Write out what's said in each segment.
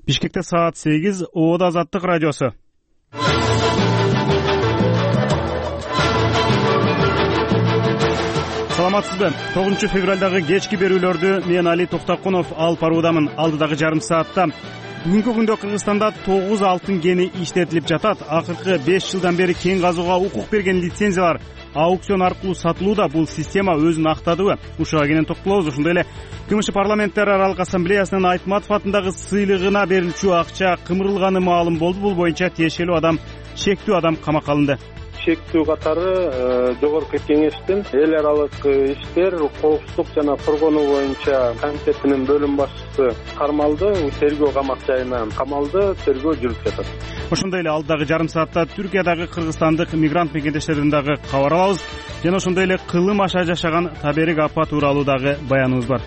Бишкекте саат 8, Оодо Азаттык радиосу. Саламатсызбы? 9 февралдагы кечки берүүлөрдү мен Али Токтокунов алып баруудамын. Алдыдагы жарым саатта бүгүнкү күндө Кыргызстанда 9 алтын кени иштетилип жатат. Акыркы 5 жылдан бери кен казууга укук берген лицензиялар аукцион аркылуу сатылууда. Бул система өзүн актадыбы? Ушуга кенен токтолобуз. Ошондой эле КМШ парламенттер аралык ассамблеясынын Айтматов атындагы сыйлыгына берилчү акча кымырылганы маалым болду. Бул боюнча тиешелүү шектүү адам камакка алынды. Шектүү катары жогорку кеңештин эл аралык иштер, коопсуздук жана коргонуу боюнча комитетинин бөлүм башчысы кармалды, тергөө камак жайына камалды, тергөө жүрүп жатат. Ошондой эле алдыдагы жарым саатта Түркиядагы кыргызстандык мигрант мекендештерден дагы кабар алабыз. Жана ошондой эле кылым аша жашаган Таберик апа тууралуу дагы баяныбыз бар.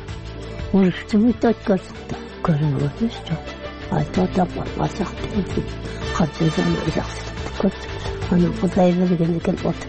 Аны Кудай берген экен отур.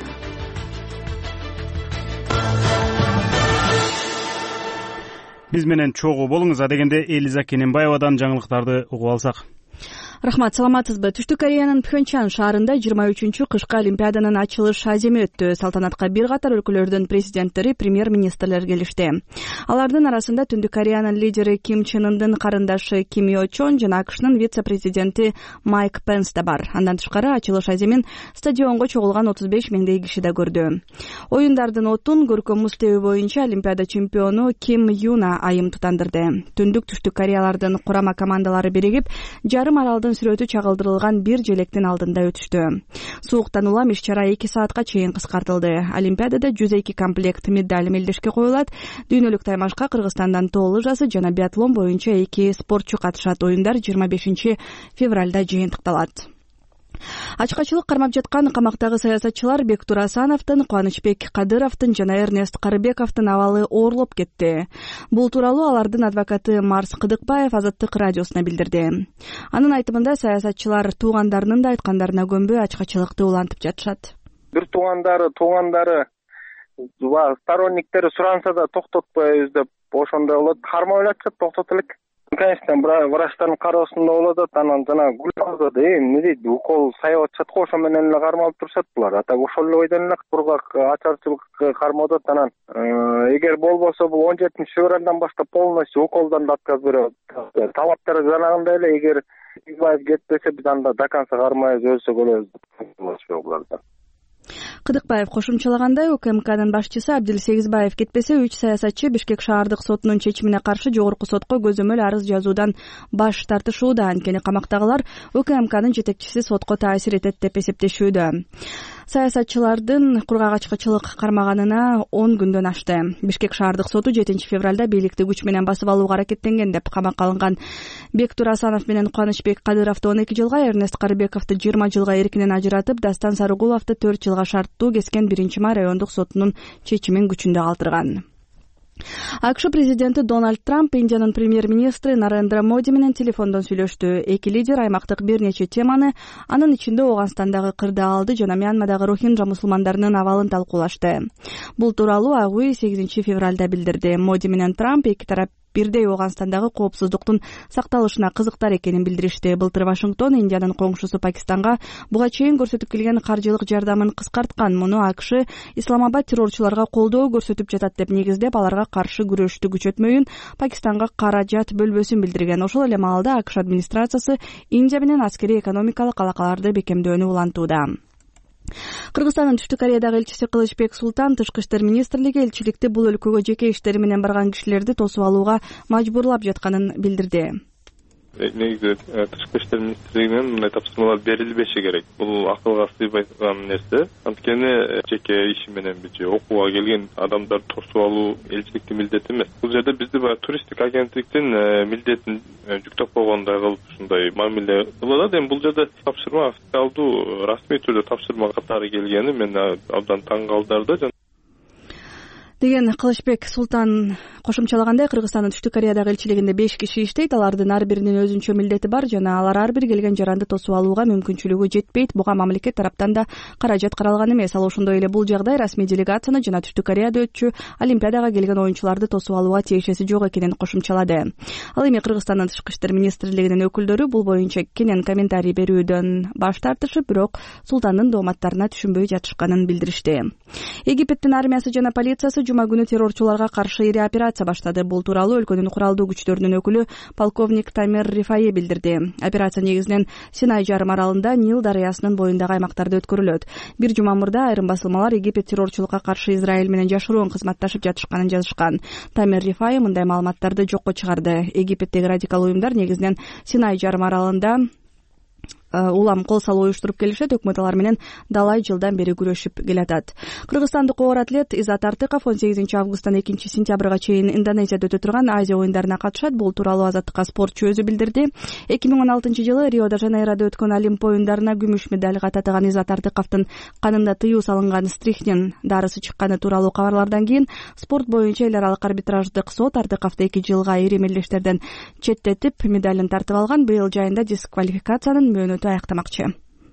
Биз менен чогуу болуңуз. Адегенде Элиза Кененбаевадан жаңылыктарды угуп алсак. Рахмат, саламатсызбы? Түштүк Кореянын Пхенчан шаарында 23-чү кышкы олимпиаданын ачылыш аземи өттү. Салтанатка бир катар өлкөлөрдүн президенттери, премьер-министрлер келишти. Алардын арасында Түндүк Кореянын лидери Ким Чен Ындын карындашы Ким Йо Чон жана АКШнын вице-президенти Майк Пенс да бар. Андан тышкары ачылыш аземин стадионго чогулган 35 миңдей киши да көрдү. Оюндардын отун көркөм муз тебүү боюнча олимпиада чемпиону Ким Юна айым тутандырды. Түштүк Кореялардын курама командалары биригип, жарым аралдын сүрөтү чагылдырылган бир желектин алдында өтүштү. Сууктан улам иш-чара 2 саатка чейин кыскартылды. Олимпиадада 102 комплект медаль мелдешке коюлат. Дүйнөлүк таймашка Кыргызстандан тоо лыжасы жана биатлон боюнча 2 спортчу катышат. Оюндар 25 февралда жыйынтыкталат. Ачкачылык кармап жаткан камактагы саясатчылар Бектур Асановдун, Кубанычбек Кадыровдун жана Эрнест Карыбековдун абалы оорлоп кетти. Бул тууралуу алардын адвокаты Марс Кыдыкбаев Азаттык радиосуна билдирди. Анын айтымында саясатчылар туугандарынын да айткандарына көнбөй ачкачылыкты улантып жатышат. Бир туугандары сторонниктери суранса да токтотпойбуз деп ошондой болот. Кармап жатышат, токтотулат. Конечно, врачтардын кароосунда болот, анан жана гүлөдө эмне дейт, укол саябап атышат го, ошо менен эле кармалып турушат булар. А так ошол эле бойдон эле кургак ачарчылык кармап атат. Анан эгер болбосо бул 17 февралдан баштап полностью уколдон да отказ берет. Талаптар жанагындай эле, эгер Кыдыкбаев кетпесе биз анда до конца кармайбыз, өлсөк өлөбүз. Кыдыкбаев кошумчалагандай, УКМКнын башчысы Абдил Сегизбаев кетпесе, 3 саясатчы Бишкек шаардык сотунун чечимине каршы жогорку сотко көзөмөл арыз жазуудан баш тартышууда. Анткени камактагылар УКМКнын жетекчиси сотко таасир этет деп эсептешүүдө. Саясатчылардын кургак ачкачылык кармаганына 10 күндөн ашты. Бишкек шаардык соту 7 февралда бийликти күч менен басып алууга аракеттенген деп камакка алынган Бектур Асанов менен Кубанычбек Кадыровду 12 жылга, Эрнест Карыбековду 20 жылга эркинен ажыратып, Дастан Сарыгуловду 4 жылга шарттуу кескен 1-май райондук сотунун чечимин күчүндө калтырган. АКШ президенти Дональд Трамп Индиянын премьер-министри Нарендра Моди менен телефондон сүйлөштү. Эки лидер аймактык бир нече теманы, анын ичинде Ооганстандагы кырдаалды жана Мьянмадагы рохинджа мусулмандарынын абалын талкуулашты. Бул тууралуу Ак үй 8 февралда билдирди. Моди менен Трамп эки тарап бирдей Ооганстандагы коопсуздуктун сакталышына кызыктар экенин билдиришти. Былтыр Вашингтон Индиянын коңшусу Пакистанга буга чейин көрсөтүп келген каржылык жардамын кыскарткан. Муну АКШ Исламабад террорчуларга колдоо көрсөтүп жатат деп негиздеп, аларга каршы күрөштү күчөтмөйүн Пакистанга каражат бөлбөсүн билдирген. Ошол эле маалда АКШ администрациясы Индия менен аскерий экономикалык алакаларды бекемдөөнү улантууда. Кыргызстандын Түштүк Кореядагы элчиси Кылычбек Султан Тышкы иштер министрлиги элчиликти бул өлкөгө жеке иштери менен барган кишилерди тосуп алууга мажбурлап жатканын билдирди. Негизи Тышкы иштер министрлигинен мындай тапсырмалар берилбеши керек. Бул акылга сыйбайган нерсе. Анткени жеке иши менен же окууга келген адамдар тосуп алуу элчиликтин милдети эмес. Бул жерде бизди туристтик агенттиктин милдетин жүктөп койгондой кылып ушундай мамиле кылат. Эми бул жерде тапшырма официалдуу расмий түрдө тапшырма катары келгени мен абдан таң калтырды. деген Кылычбек Султан кошумчалагандай, Кыргызстандын Түштүк Кореядагы элчилигинде 5 киши иштейт. Алардын ар биринин өзүнчө милдети бар жана алар ар бир келген жаранды тосуп алууга мүмкүнчүлүгү жетпейт. Буга мамлекет тараптан да каражат каралган эмес. Ал ошондой эле бул жагдай расмий делегацияны жана Түштүк Кореяда өтчү Олимпиадага келген оюнчуларды тосуп алууга тиешеси жок экенин кошумчалады. Ал эми Кыргызстандын Тышкы иштер министрлигинин өкүлдөрү бул боюнча кенен комментарий берүүдөн баш тартышып, бирок Султандын дооматтарына түшүнбөй жатышканын билдиришти. Египеттин армиясы жана полициясы жума күнү террорчуларга каршы ири операция баштады. Бул тууралуу өлкөнүн куралдуу күчтөрүнүн өкүлү полковник Тамир Рифай билдирди. Операция негизинен Синай жарым аралында Нил дарыясынын боюндагы аймактарда өткөрүлөт. Бир жума мурда айрым басылмалар Египет террорчулукка каршы Израиль менен жашыруун кызматташып жатышканын жазышкан. Тамир Рифай мындай маалыматтарды жокко чыгарды. Египеттеги радикал уюмдар негизинен Синай жарым аралында улам кол салуу уюштуруп келишет. Өкмөт алар менен далай жылдан бери күрөшүп келатат. Кыргызстандык оор атлет Изат Артыков 18 августтан 2 сентябрга чейин Индонезияда өтө турган Азия оюндарына катышат. Бул тууралуу Азаттыкка спортчу өзү билдирди. 2016-жылы Рио-де-Жанейрода өткөн Олимп оюндарына күмүш медальга татыган Изат Артыковдун канында тыюу салынган стрихнин дарысы чыкканы тууралуу кабарлардан кийин спорт боюнча эл аралык арбитраждык сот Артыковду 2 жылга ири мелдештерден четтетип медалын тартып алган. Быйыл жайында дисквалификациянын мөөнөтү аяктамакчы.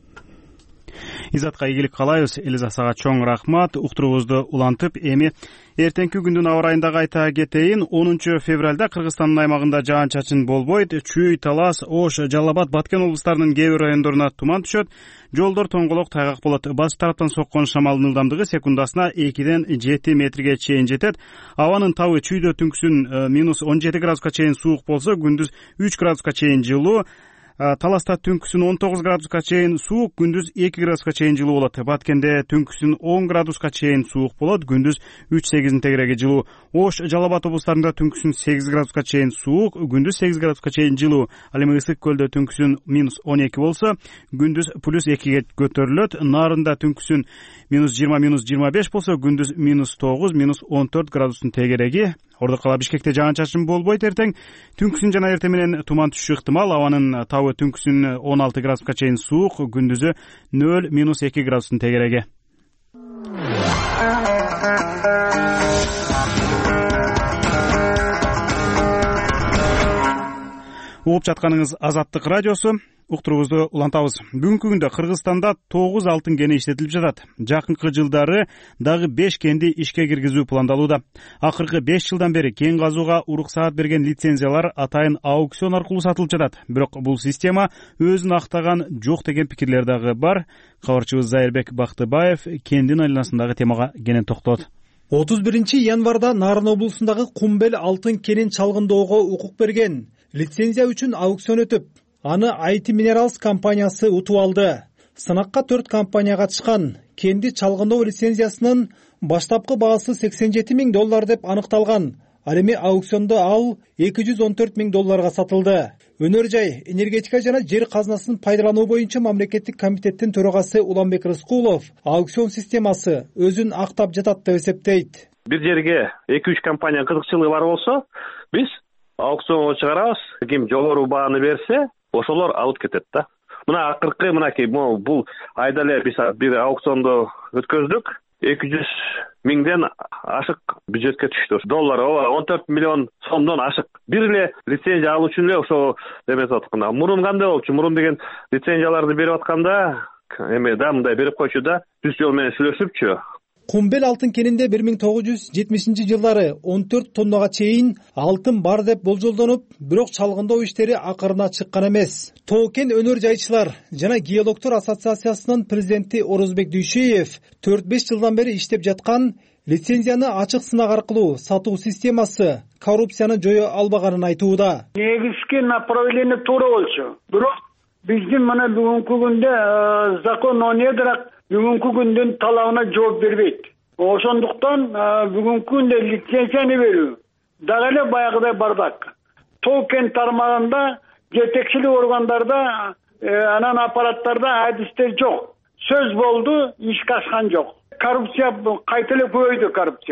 Изатка ийгилик каалайбыз. Элизасага чоң рахмат. Уктуруубузду улантып, эми эртеңки күндүн аба райында кайта кетейин. 10 февралда Кыргызстандын аймагында жаан-чачын болбойт. Чүй, Талас, Ош, Жалал Абад, Баткен облустарынын кээ бир райондоруна туман түшөт. Жолдор тоңголок тайгак болот. Батыш тараптан соккон шамалдын ылдамдыгы секундасына 2-ден 7 метрге чейин жетет. Абанын табы чүйдө түнкүсүн -17 градуска чейин суук болсо, күндүз 3 градуска чейин жылуу. Таласта түнкүсүн 19 градуска чейин суук, күндүз 2 градуска чейин жылуу болот. Баткенде түнкүсүн 10 градуска чейин суук болот, күндүз 3-8 тегереги жылуу. Ош, Жалал Абад облустарында түнкүсүн 8 градуска чейин суук, күндүз 8 градуска чейин жылуу. Ал эми Ысык көлдө түнкүсүн -12 болсо, күндүз +2ге көтөрүлөт. Нарында түнкүсүн -20, -25 болсо, күндүз -9, -14 градустун тегереги. Ордо кала Бишкекте жаан-чачын болбойт. Эртең түнкүсүн жана эртең менен туман түшүшү ыктымал. Абанын табы түнкүсүн 16 градуска чейин суук, күндүзү 0-2 градустун тегереги. Угуп жатканыңыз Азаттык радиосу. Уктуруубузду улантабыз. Бүгүнкү күндө Кыргызстанда 9 алтын кени иштетилип жатат. Жакынкы жылдары дагы 5 кенди ишке киргизүү пландалууда. Акыркы 5 жылдан бери кен казууга уруксаат берген лицензиялар атайын аукцион аркылуу сатылып жатат. Бирок бул система өзүн актаган жок деген пикирлер дагы бар. Кабарчыбыз Зайырбек Бактыбаев кендин айланасындагы темага кенен токтолот. 31 январда Нарын облусундагы Кумбел алтын кенин чалгындоого укук берген. Лицензия үчүн аукцион өтүп, аны IT Minerals компаниясы утуп алды. Сынакка 4 компания катышкан. Кенди чалгындоо лицензиясынын баштапкы баасы $87,000 деп аныкталган. Ал эми аукциондо ал $214,000 сатылды. Өнөр жай, энергетика жана жер казынасын пайдалануу боюнча мамлекеттик комитеттин төрагасы Уланбек Рыскулов аукцион системасы өзүн актап жатат деп эсептейт. Бир жерге 2-3 компания кызыкчылыгы бар болсо, биз аукционго чыгарабыз. Ким жогору бааны берсе, ошолор алып кетет да. Мына акыркы мынакей бул айда эле биз бир аукционду өткөздүк. 200,000ден ашык бюджетке түштү. Доллар 14 миллион сомдон ашык. Бир эле лицензия алуу үчүн эле ошо эмес атканда. Мурун кандай болчу? Мурун деген лицензияларды берип атканда эме да мындай берип койчу да, түз жол менен сүйлөшүпчү. Кумбел алтын кенинде 1970-жылдары 14 тоннага чейин алтын бар деп болжолдонуп, бирок чалгындоо иштери акырына чыккан эмес. Тоо кен өнөр жайчылар жана геологтор ассоциациясынын президенти Орозбек Дүйшеев 4-5 жылдан бери иштеп жаткан лицензияны ачык сынак аркылуу сатуу системасы коррупцияны жое албаганын айтууда. Негизги направление туура болчу. Бирок биздин мына бүгүнкү күндө закон онедирак бүгүнкү күндүн талабына жооп бербейт. Ошондуктан бүгүнкү күндө лицензияны берүү дагы эле баягыдай бардак. Тоо кен тармагында жетекчилик органдарда анан аппараттарда адистер жок. Сөз болду, ишке ашкан жок. Коррупция кайта эле көбөйдү коррупция.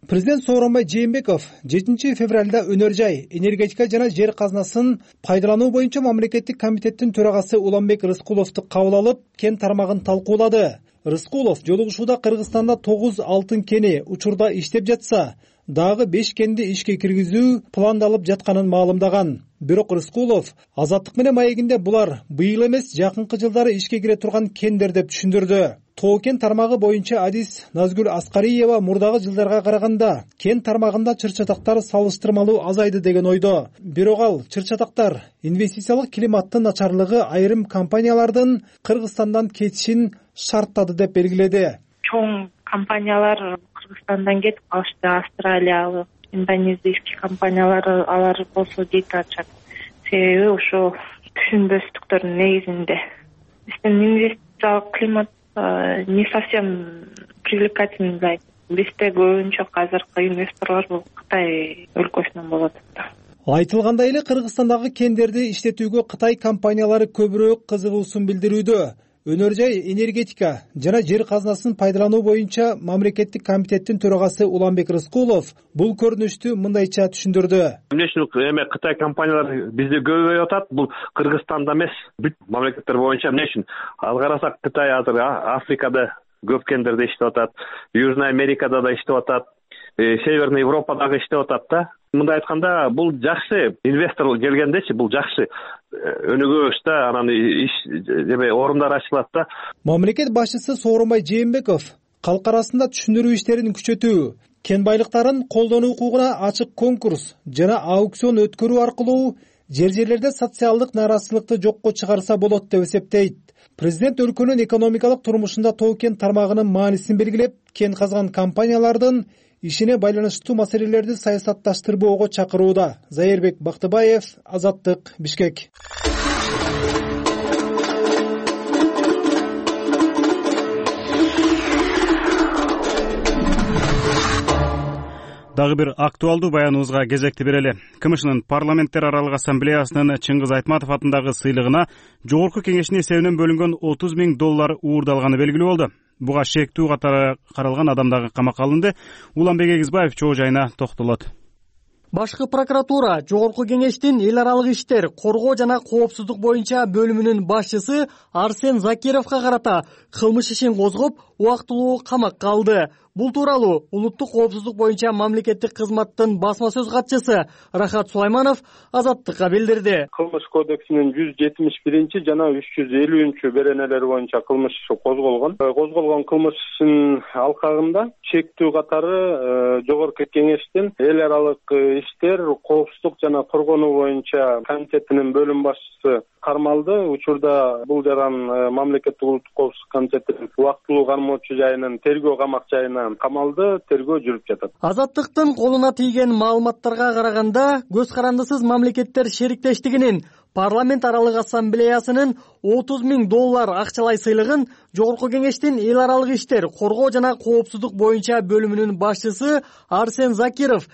Президент Сооронбай Жээнбеков 7 февралда өнөр жай, энергетика жана жер казынасын пайдалануу боюнча мамлекеттик комитеттин төрагасы Уланбек Рыскуловду кабыл алып, кен тармагын талкуулады. Рыскулов жолугушууда Кыргызстанда 9 алтын кени учурда иштеп жатса, дагы 5 кенди ишке киргизүү пландалып жатканын маалымдаган. Бирок Рыскулов Азаттык менен маегинде булар быйыл эмес, жакынкы жылдары ишке кире турган кендер деп түшүндүрдү. Тоо кен тармагы боюнча адис Назгүл Аскариева мурдагы жылдарга караганда кен тармагында чыр-чатактар салыштырмалуу азайды деген ойдо. Бирок ал чыр-чатактар инвестициялык климаттын начарлыгы айрым компаниялардын Кыргызстандан кетишин шарттады деп белгиледи. Чоң компаниялар Кыргызстандан кетип калышты, австралиялык, индонезийский компаниялар алар болсо дейт атышат. Себеби ошо түшүнбөстүктөрдүн негизинде. Биздин инвестициялык климат не совсем привлекательный. Бизде көбүнчө азыркы инвесторлор бул Кытай өлкөсүнөн болот. Айтылгандай эле Кыргызстандагы кендерди иштетүүгө Кытай компаниялары көбүрөөк кызыгуусун билдирүүдө. Өнөр жай, энергетика жана жер казынасын пайдалануу боюнча мамлекеттик комитеттин төрагасы Уланбек Рыскулов бул көрүнүштү мындайча түшүндүрдү. Эмне үчүн Кытай компаниялары бизде көбөйүп атат? Бул Кыргызстанда эмес, бүт мамлекеттер боюнча. Эмне үчүн? Ал карасак Кытай азыр Африкада көп кендерде иштеп атат, Южный Америкада да иштеп атат, Северный Европадагы иштеп атат да. Мындай айтканда, бул жакшы, инвестор келгендечи, бул жакшы өнүгөбүш да, анан иш орундар ачылат да. Мамлекет башчысы Сооронбай Жээнбеков калк арасында түшүндүрүү иштерин күчөтүү, кен байлыктарын колдонуу укугуна ачык конкурс жана аукцион өткөрүү аркылуу жерлерде социалдык нааразычылыкты жокко чыгарса болот деп эсептейт. Президент өлкөнүн экономикалык турмушунда тоо кен тармагынын маанисин белгилеп, кен казган компаниялардын ишине байланыштуу маселелерди саясатташтырбоого чакырууда. Зайырбек Бактыбаев, Азаттык, Бишкек. Дагы бир актуалдуу баяныбызга кезекти берели. КМШнын парламенттер аралык ассамблеясынын Чыңгыз Айтматов атындагы сыйлыгына жогорку кеңештин эсебинен бөлүнгөн $30,000 уурдалганы белгилүү болду. Буга шектүү катары каралган адам дагы камакка алынды. Уланбек Эгизбаев чоо жайына токтолот. Башкы прокуратура Жогорку кеңештин эл аралык иштер, коргоо жана коопсуздук боюнча бөлүмүнүн башчысы Арсен Закировго карата кылмыш ишин козгоп, убактылуу камакка алды. Бул тууралуу улуттук коопсуздук боюнча мамлекеттик кызматтын басма сөз катчысы Рахат Сулайманов Азаттыкка билдирди. Кылмыш кодексинин 171 жана 350 беренелери боюнча кылмыш козголгон. Козголгон кылмыш ишинин алкагында чектүү катары Жогорку кеңештин эл аралык иштер, коопсуздук жана коргонуу боюнча комитетинин бөлүм башчысы кармалды. Учурда бул жаран мамлекеттик улуттук коопсуздук комитетинин убактылуу кармоочу жайынын тергөө камак жайына камалды, тергөө жүрүп жатат. Азаттыктын колуна тийген маалыматтарга караганда, көз карандысыз мамлекеттер шериктештигинин парламент аралык ассамблеясынын $30,000 акчалай сыйлыгын Жогорку кеңештин эл аралык иштер, коргоо жана коопсуздук боюнча бөлүмүнүн башчысы Арсен Закиров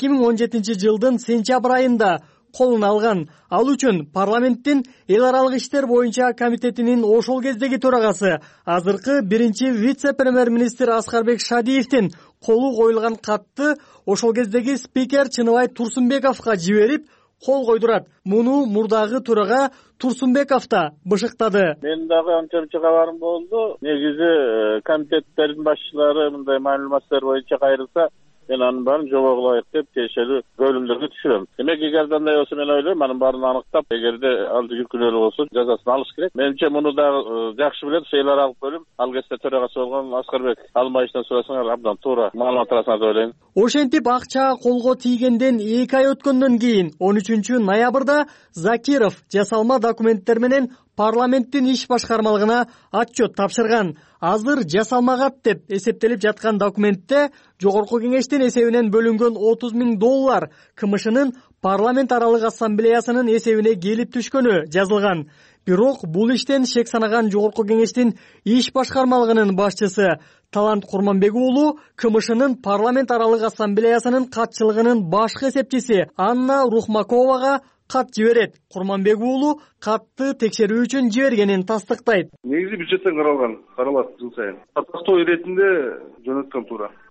2017 жылдын сентябрь айында колуна алган. Ал үчүн парламенттин эл аралык иштер боюнча комитетинин ошол кездеги төрагасы, азыркы биринчи вице-премьер-министр Аскарбек Шадиевдин колу коюлган катты ошол кездеги спикер Чыныбай Турсунбековго жиберип, кол койдурат. Муну мурдагы төрага Турсунбеков да бышыктады. Мен дагы анча-мынча кабарым болду. Негизи комитеттердин башчылары мындай маалыматтар боюнча кайрылса, мен анын баарын жобого ылайык деп тиешелүү бөлүмдөргө түшүрөм. Демек, эгер андай болсо мен ойлойм, анын баарын аныктап, эгерде алды жүркүнөлүү болсо жазасын алыш керек. Менимче муну дагы жакшы билет, эл аралык бөлүм. Ал кезде төрагасы болгон Аскарбек Алмайчтан сурасаңар, абдан туура маалымат аласыңар деп ойлойм. Ошентип акча колго тийгенден 2 ай өткөндөн кийин 13 ноябрда Закиров жасалма документтер менен парламенттин иш башкармалыгына отчет тапшырган. Азыр жасалмагат деп эсептелип жаткан документте Жогорку кеңештин эсебинен бөлүнгөн $30,000 КМШнын парламент аралык ассамблеясынын эсебине келип түшкөнү жазылган. Бирок бул иштен шек санаган Жогорку кеңештин иш башкармалыгынын башчысы Талант Курманбек уулу КМШнын парламент аралык ассамблеясынын катчылыгынын башкы эсепчиси Анна Рухмаковага кат жиберет. Курманбек уулу катты текшерүү үчүн жибергенин тастыктайт. Негизи бюджеттен каралат жыл сайын. Тактоо иретинде жөнөткөн туура.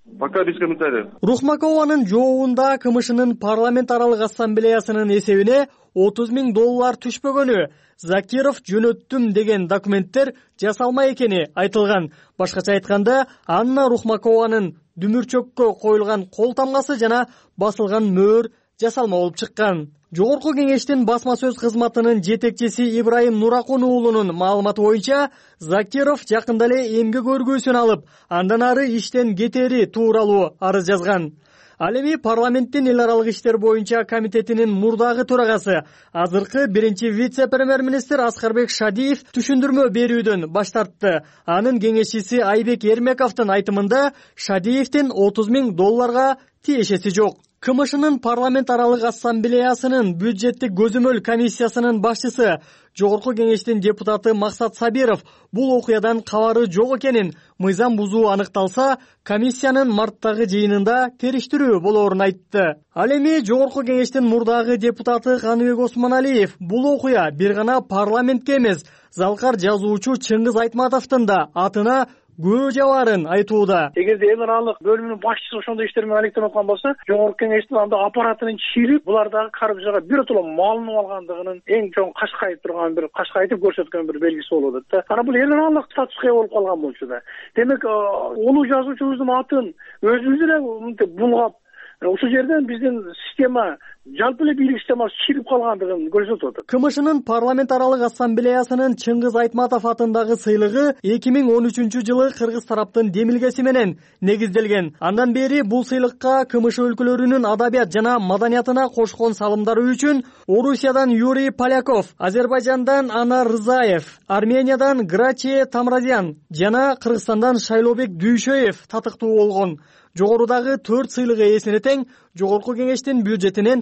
Пока без комментариев. Рухмакованын жообунда КМШнын парламент аралык ассамблеясынын эсебине $30,000 түшпөгөнү, Закиров жөнөттүм деген документтер жасалмай экени айтылган. Башкача айтканда, Анна Рухмакованын дүмүрчөккө коюлган кол тамгасы жана басылган мөөр жасалма болуп чыккан. Жогорку кеңештин басма сөз кызматынын жетекчиси Ибраим Нуракун уулунун маалыматы боюнча, Закиров жакында эле эмгек өргөөсүн алып, андан ары иштен кетери тууралуу арыз жазган. Ал эми парламенттин эл аралык иштер боюнча комитетинин мурдагы төрагасы, азыркы биринчи вице-премьер-министр Аскарбек Шадиев түшүндүрмө берүүдөн баш тартты. Анын кеңешчиси Айбек Эрмековдун айтымында Шадиевдин $30,000 тиешеси жок. КМШнын парламент аралык ассамблеясынын бюджеттик көзөмөл комиссиясынын башчысы, жогорку кеңештин депутаты Максат Сабиров бул окуядан кабары жок экенин, мыйзам бузуу аныкталса, комиссиянын марттагы жыйынында териштирүү болоорун айтты. Ал эми жогорку кеңештин мурдагы депутаты Каныбек Осмоналиев бул окуя бир гана парламентке эмес, залкар жазуучу Чыңгыз Айтматовдун да атына күбө жабаарын айтууда. Эгерде эл аралык бөлүмүнүн башчысы ошондой иштерди менен алектенип аткан болсо, жогорку кеңештин анда аппаратынын чирип, булардагы коррупцияга биротоло малынып алгандыгынын эң чоң кашкайып турган бир кашкайтып көрсөткөн бир белгиси болуп атат да. Анан бул эл аралык статуска ээ болуп калган болчу да. Демек, улуу жазуучубуздун атын өзүбүз эле мынтип булгап, ушул жерден биздин система, жалпы эле бийлик системасы чирип калгандыгын көрсөтүп атат. КМШнын парламент аралык ассамблеясынын Чыңгыз Айтматов атындагы сыйлыгы 2013-жылы кыргыз тараптын демилгеси менен негизделген. Андан бери бул сыйлыкка КМШ өлкөлөрүнүн адабият жана маданиятына кошкон салымдары үчүн Орусиядан Юрий Поляков, Азербайжандан Анар Рызаев, Армениядан Граче Тамразян жана Кыргызстандан Шайлобек Дүйшөев татыктуу болгон. Жогорудагы 4 сыйлык ээсине тең жогорку кеңештин бюджетинен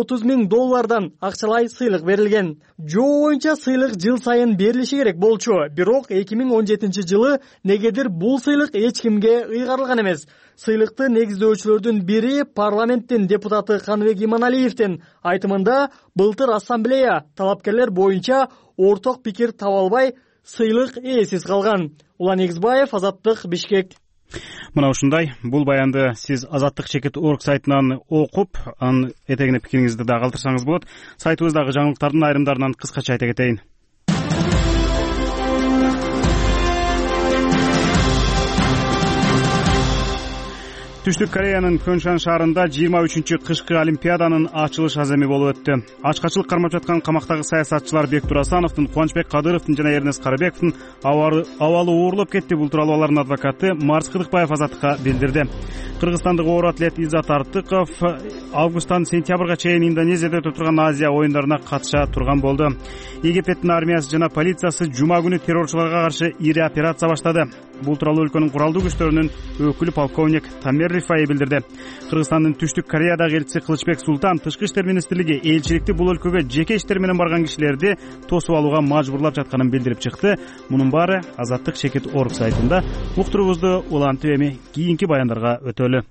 $30,000 акчалай сыйлык берилген. Жоо боюнча сыйлык жыл сайын берилиши керек болчу, бирок 2017-жылы негедир бул сыйлык эч кимге ыйгарылган эмес. Сыйлыкты негиздөөчүлөрдүн бири парламенттин депутаты Каныбек Иманалиевдин айтымында, былтыр ассамблея талапкерлер боюнча орток пикир таба албай сыйлык ээсиз калган. Улан Эгизбаев, Азаттык, Бишкек. Мына ушундай, бул баянды сиз azattik.org сайтынан окуп, анын этегине пикириңизди да калтырсаңыз болот. Сайтыбыздагы жаңылыктардын айрымдарынан кыскача айта кетейин. Түштүк Кореянын Пхёнчхан шаарында 23-чү кышкы олимпиаданын ачылыш аземи болуп өттү. Ачкачылык кармап жаткан камактагы саясатчылар Бектур Асановдун, Кубанычбек Кадыровдун жана Эрнест Карабековдун абалы оорлоп кетти. Бул тууралуу алардын адвокаты Марс Кыдыкбаев Азаттыкка билдирди. Кыргызстандык оор атлет Иззат Артыков августтан сентябрга чейин Индонезияда өтүп турган Азия оюндарына катыша турган болду. Египтеттин армиясы жана полициясы жума күнү террорчуларга каршы ири операция баштады. Бул тууралуу өлкөнүн куралдуу күчтөрүнүн өкүлү полковник Тамер Рифаи билдирди. Кыргызстандын Түштүк Кореядагы элчиси Кылычбек Султан Тышкы иштер министрлиги элчиликти бул өлкөгө жеке иштер менен барган кишилерди тосуп алууга мажбурлап жатканын билдирип чыкты. Мунун баары azattik.org сайтында. Уктуруубузду улантып эми кийинки баяндарга өтөлү.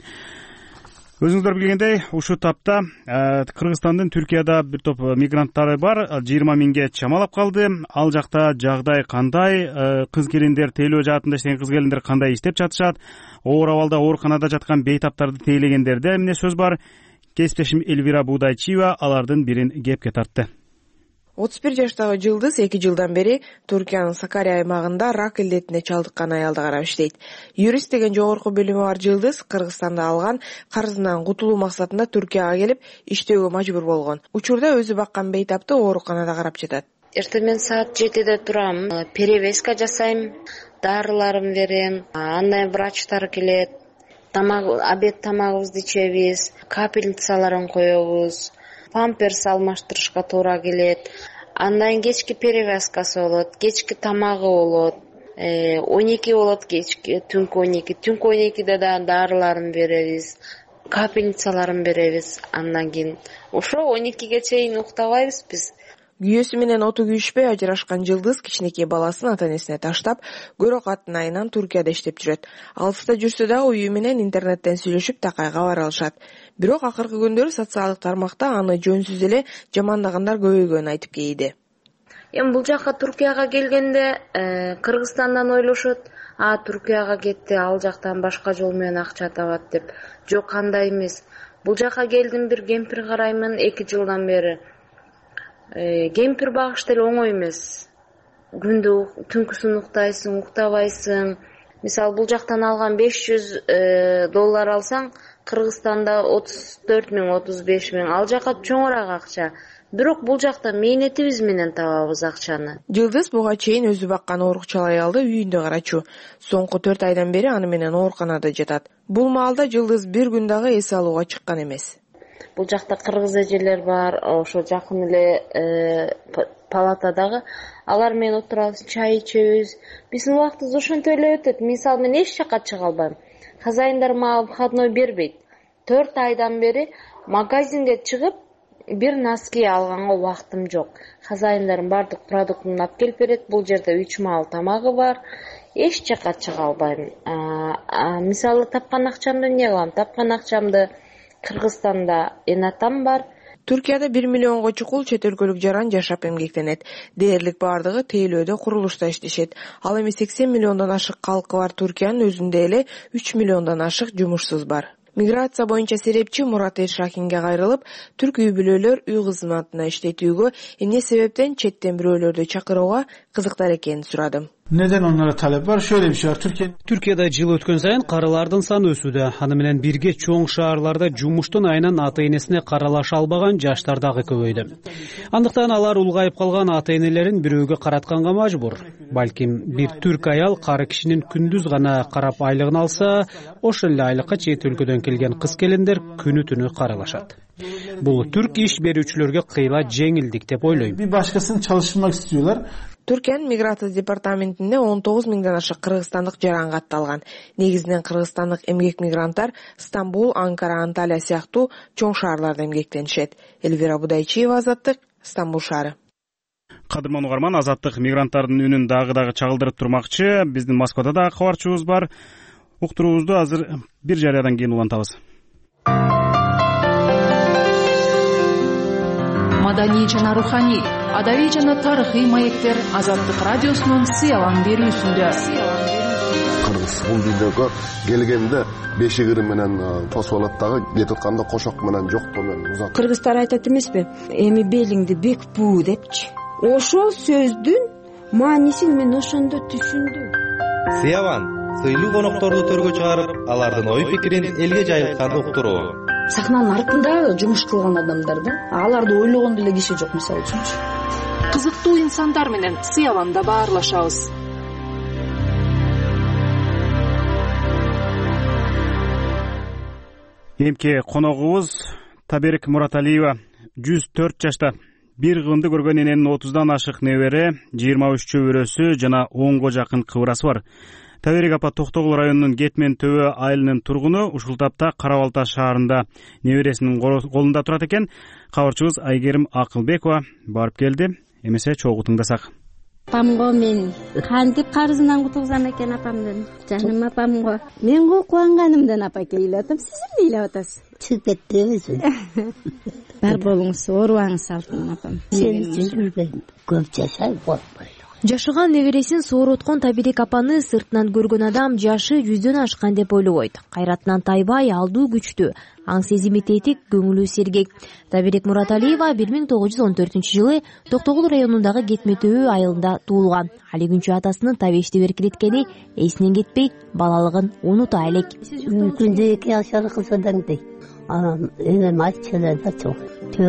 Өзүңүздөр билгендей, ушул тапта Кыргызстандын Түркияда бир топ мигранттары бар, 20 миңге чамалап калды. Ал жакта жагдай кандай? Кыз келиндер тейлөө жаатында иштеген кыз келиндер кандай иштеп жатышат? Оор абалда ооруканада жаткан бейтаптарды тейлегендерде эмне сөз бар? Кесиптешим Эльвира Будайчиева алардын бирин кепке тартты. 31 жаштагы Жылдыз 2 жылдан бери Түркиянын Сакария аймагында рак илдетине чалдыккан аялды карап иштейт. Юрист деген жогорку билими бар Жылдыз Кыргызстанда алган карызынан кутулуу максатында Түркияга келип иштөөгө мажбур болгон. Учурда өзү баккан бейтапты ооруканада карап жатат. Эртең саат 7-де турам, перевеска жасайм, дарыларын берем, андан врачтар келет, обед тамагыбызды ичебиз, капельницаларын коебуз, памперс алмаштырышка туура келет. Андан кечки перевязкасы болот, кечки тамагы болот. 12 болот кечки, түнкү 12. Түнкү 12-де да дарыларын беребиз, капельницаларын беребиз. Андан кийин ошо 12-ге чейин уктабайбыз биз. Күйөөсү менен оту күйүшпөй ажырашкан Жылдыз кичинекей баласын ата-энесине таштап, көрөк аттын айынан Түркияда иштеп жүрөт. Алыста жүрсө да уюу менен интернеттен сүйлөшүп такайга бара алышат. Бирок акыркы күндөрү социалдык тармакта аны жөнсүз эле жамандагандар көбөйгөнүн айтып кейди. Бул жака Түркияга келгенде Кыргызстандан ойлошот, Түркияга кетти, ал жактан башка жол менен акча табат деп. Жок, андай эмес. Бул жака келдим, бир кемпир караймын 2 жылдан бери. Кемпир багыш деле оңой эмес. Күндү түнкүсүн уктайсың, уктабайсың. Мисалы бул жактан алган $500 алсаң, Кыргызстанда 34 000, 35 000, ал жака чоңураак акча. Бирок бул жакта мээнетибиз менен табабыз акчаны. Жылдыз буга чейин өзү баккан оорукчал аялды үйүндө карачу. Соңку 4 айдан бери аны менен ооруканада жатат. Бул маалда Жылдыз бир күн дагы эс алууга чыккан эмес. Бул жакта кыргыз эжелер бар, ошо жакын эле палатадагы. Алар менен отурабыз, чай ичебиз. Биздин убактыбыз ошентип эле өтөт. Мисалы мен эч жака чыга албайм. Хозяиндар мага выходной бербейт. 4 айдан бери магазинге чыгып бир носки алганга убактым жок. Хозяиндардын бардык продуктун алып келип берет. Бул жерде 3 маал тамагы бар. Эч жака чыга албайм. Мисалы тапкан акчамды эмне кылам? Тапкан акчамды Кыргызстанда энатам бар. Түркияда 1 миллионго чукул чет өлкөлүк жаран жашап эмгектенет. Дээрлик бардыгы тейлөөдө, курулушта иштешет. Ал эми 80 миллиондон ашык калкы бар Түркиянын өзүндө эле 3 миллиондон ашык жумушсуз бар. Миграция боюнча серепчи Мурат Эршакинге кайрылып, түрк үй бүлөлөр үй кызматына иштетүүгө эмне себептен четтен бирөөлөрдү чакырууга кызыктар экенин сурадым. Neden onlara talep var? Şöyle bir şey var. Türkiye'de жыл өткөн сайын карылардын саны өсүүдө. Аны менен бирге чоң шаарларда жумуштун айынан ата-энесине каралаша албаган жаштар дагы көбөйдү. Андыктан алар улгайып калган ата-энелерин бирөөгө каратканга мажбур. Балким бир түрк аял кары кишинин күндүз гана карап айлыгын алса, ошол эле айлыкка чет өлкөдөн келген кыз келиндер күнү түнү каралашат. Бул түрк иш берүүчүлөргө кыйла жеңилдик деп ойлойм. Bir başkasını çalıştırmak istiyorlar. Түркиянын миграция департаментинде 19 миңден ашык кыргызстандык жаран катталган. Негизинен кыргызстандык эмгек мигранттар Стамбул, Анкара, Анталия сыяктуу чоң шаарларда эмгектенишет. Эльвира Будайчиева, Азаттык, Стамбул шаары. Кадырман угарман, Азаттык мигранттардын үнүн дагы чагылдырып турмакчы. Биздин Москвада да кабарчыбыз бар. Уктуруубузду азыр бир жарыядан кийин улантабыз. Маданий жана руханий, адабий жана тарыхый маектер Азаттык радиосунун сыялан берүүсүндө. Кыргыз бул дүйнөгө келгенде бешигири менен тосуп алат дагы, кетип атканда кошок менен жоктоо менен узат. Кыргыздар айтат эмеспи? Эми белиңди бек буу депчи. Ошол сөздүн маанисин мен ошондо түшүндүм. Сыялан сыйлуу конокторду төргө чыгарып, алардын ой пикирин элге жайылткан уктуруу. Сахнанын артында жумуш кылган адамдар да, аларды ойлогон деле киши жок, мисалы үчүнчү. Кызыктуу инсандар менен сыяланда баарлашабыз. Эмки коногубуз Таберик Мураталиева 104 жашта. Бир кызды көргөн эненин 30дан ашык небере, 23 чөбөрөсү жана 10го жакын кыбырасы бар. Таберик апа Токтогул районунун Кетмен Төбө айылынын тургуну, ушул тапта Карабалта шаарында небересинин колунда турат экен. Кабарчыбыз Айгерим Акылбекова барып келди. Эмесе чогуу тыңдасак. Апамго мен кантип карызынан кутулсам экен апамдын. Жаным апамго. Мен кубанганымдан апа келатам. Сиз эмне ыйлап атасыз? Чыгып кеттиңизби? Бар болуңуз, оорубаңыз алтын апам. Сен жүрбөйм. Көп жашай болбой. Жашыган небересин соороткон Таберик апаны сыртынан көргөн адам жашы 100дөн ашкан деп ойлобойт. Кайратынан тайбай, алдуу күчтүү, аң сезими тетик, көңүлү сергек. Таберик Мураталиева 1914-жылы Токтогул районундагы Кетме Төбө айылында туулган. Али күнчө атасынын табешти беркилеткени эсинен кетпей, балалыгын унута элек. Күндө 2 жашар кыздан дейт. Энем айтчыларда чоң.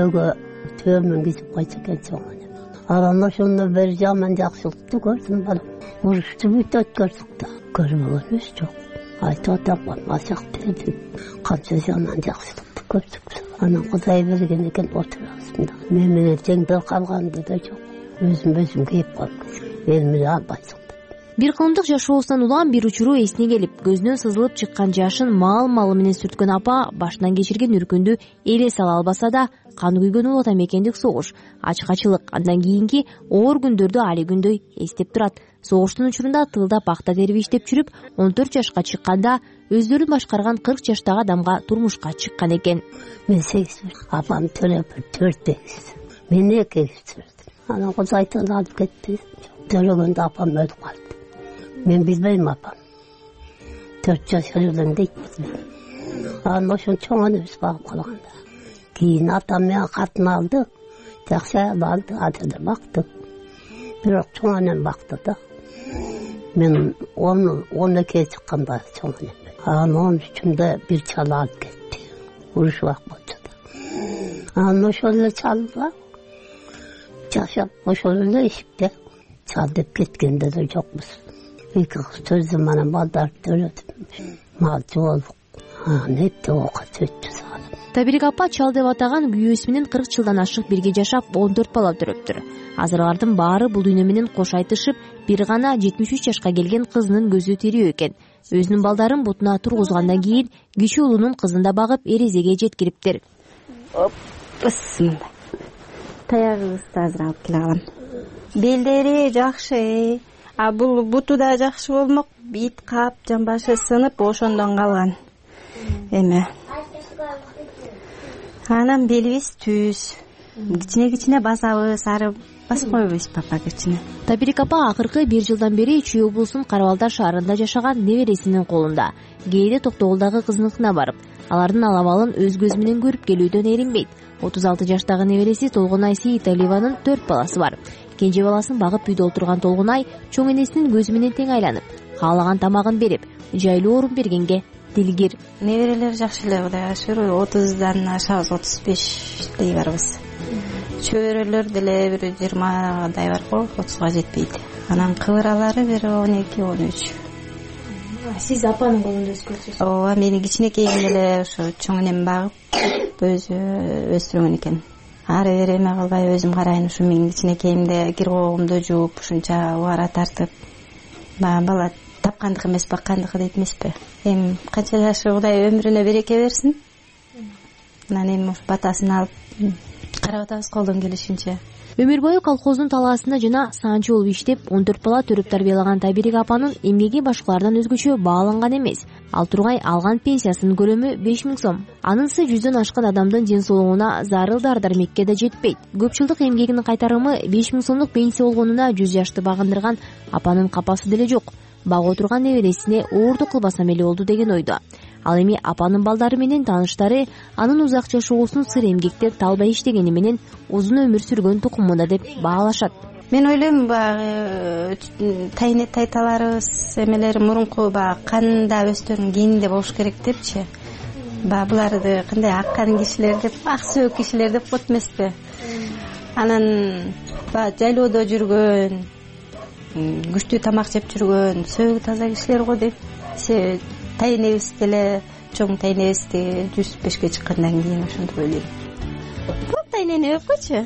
Төбө мүнгүзүп койчу экен чоң. Aramda şunu vereceğim, ben yakışıklı gördüm bana. Vuruştu bir ötkürdük da. Görmüyoruz çok. Ayta otamam, aşağı dedim. Kaç zaman yakışıklı gördük. Ana kuzay vergen oturuyorsun da. Memnuniyetten bir kalgandı da çok. Özüm keyip kalmış. Elimi albaysın. Бир кылымдык жашоосунан улам бир учуру эсине келип, көзүнөн сызылып чыккан жашын мал менен сүрткөн апа башынан кечирген үркүндү эле сала албаса да, каны күйгөн улут эмекендик согуш, ачкачылык, андан кийинки оор күндөрдү али күндөй эстеп турат. Согуштун учурунда тылда пахта терип иштеп жүрүп, 14 жашка чыкканда өздөрүн башкарган 40 жаштагы адамга турмушка чыккан экен. Мен 8, апам төлөп 4. Мен 2. Ана кызайтын алып кетти. Төлөгөндө апам өлүп калды. Мен билбейм апам. 4 жашар элем дейт билбейм. Анан ошон чоң аныбыз багып калганда. Кийин атам менен катын алды. Жакшы алды, атада бактык. Бирок чоң анам бакты да. Мен 12 чыкканда чоң анам. Анан 13-нде бир чала алып кетти. Урушбак болчу да. Анан ошол эле чалды. Жашап ошол эле ишикте чал деп кеткенде да жокмуз. 2 кыз төздүм, анан балдар төрөдүм. Мал жоолук. Непте окуп өттү саат. Табирик апа чал деп атаган күйөөсү менен 40 жылдан ашык бирге жашап 14 бала төрөптүр. Азыр алардын баары бул дүйнө менен кош айтышып, бир гана 73 жашка келген кызынын көзү тирүү экен. Өзүнүн балдарын бутуна тургузгандан кийин кичи уулунун кызын да багып эрезеге жеткириптир. Бисмилла. Таягыбызды азыр алып келе калам. Белдери жакшы. Бул буту да жакшы болмок. Бит кап, жамбашы сынып ошондон калган. Эме. Анан белибиз түз. Кичине басабыз, ары басып койбойбуз папа кичине. Табирик апа акыркы 1 жылдан бери Чүй облусунун Карабалдар шаарында жашаган небересинин колунда. Кээде Токтогулдагы кызыныкына барып, алардын алабалын өз көзү менен көрүп келүүдөн эринбейт. 36 жаштагы небереси Толгунай Сейиталиеванын 4 баласы бар. Кенже баласын багып үйдө отурган Толгунай чоң энесинин көзү менен тең айланып, каалаган тамагын берип, жайлуу орун бергенге дилгир. Неберелер жакшы эле, Кудайга шүгүр, 30дан ашабыз, 35дей барбыз. Чөбөрөлөр деле бир 20дай бар го, 30га жетпейт. Анан кыбыралары бир 12-13. Сиз апанын колунда өскөнсүз. Ооба, мени кичинекейимде эле ошо чоң энем багып, өзү өстүргөн экен. Ары бери эме кылбай өзүм карайын, ушу мен кичинекейимде кир коогумду жууп, ушунча убара тартып. Бала тапкандык эмес, баккандык дейт эмеспи? Эми канча жашы Кудай өмүрүнө береке берсин. Анан эми батасын алып карап атабыз колдон келишинче. Өмүр бою колхоздун талаасында жана саанчы болуп иштеп, 14 бала төрөп тарбиялаган Табирик апанын эмгеги башкалардан өзгөчө бааланган эмес. Ал тургай алган пенсиясынын көлөмү 5000 сом. Анысы 100дөн ашкан адамдын ден соолугуна зарыл дар-дармекке да жетпейт. Көп жылдык эмгегинин кайтарымы 5000 сомдук пенсия болгонуна 100 жашты багындырган апанын капасы деле жок. Багып отурган небересине оордук кылбасам эле болду деген ойдо. Ал эми апанын балдары менен тааныштары анын узак жашоосун сыр эмгекте талбай иштегени менен узун өмүр сүргөн тукумунда деп баалашат. Мен ойлойм, баягы тайталарыбыз эмелери мурунку баягы канда өстөрүн кийинде болуш керек депчи. Буларды кандай ак кан кишилер деп, ак сөөк кишилер деп коет эмеспи? Анан жайлоодо жүргөн, күчтүү тамак жеп жүргөн, сөөгү таза кишилер го деп. Тайнебиз деле, чоң тайнебизди 105ке чыккандан кийин ошентип ойлойм. Тайнени өпкөчү.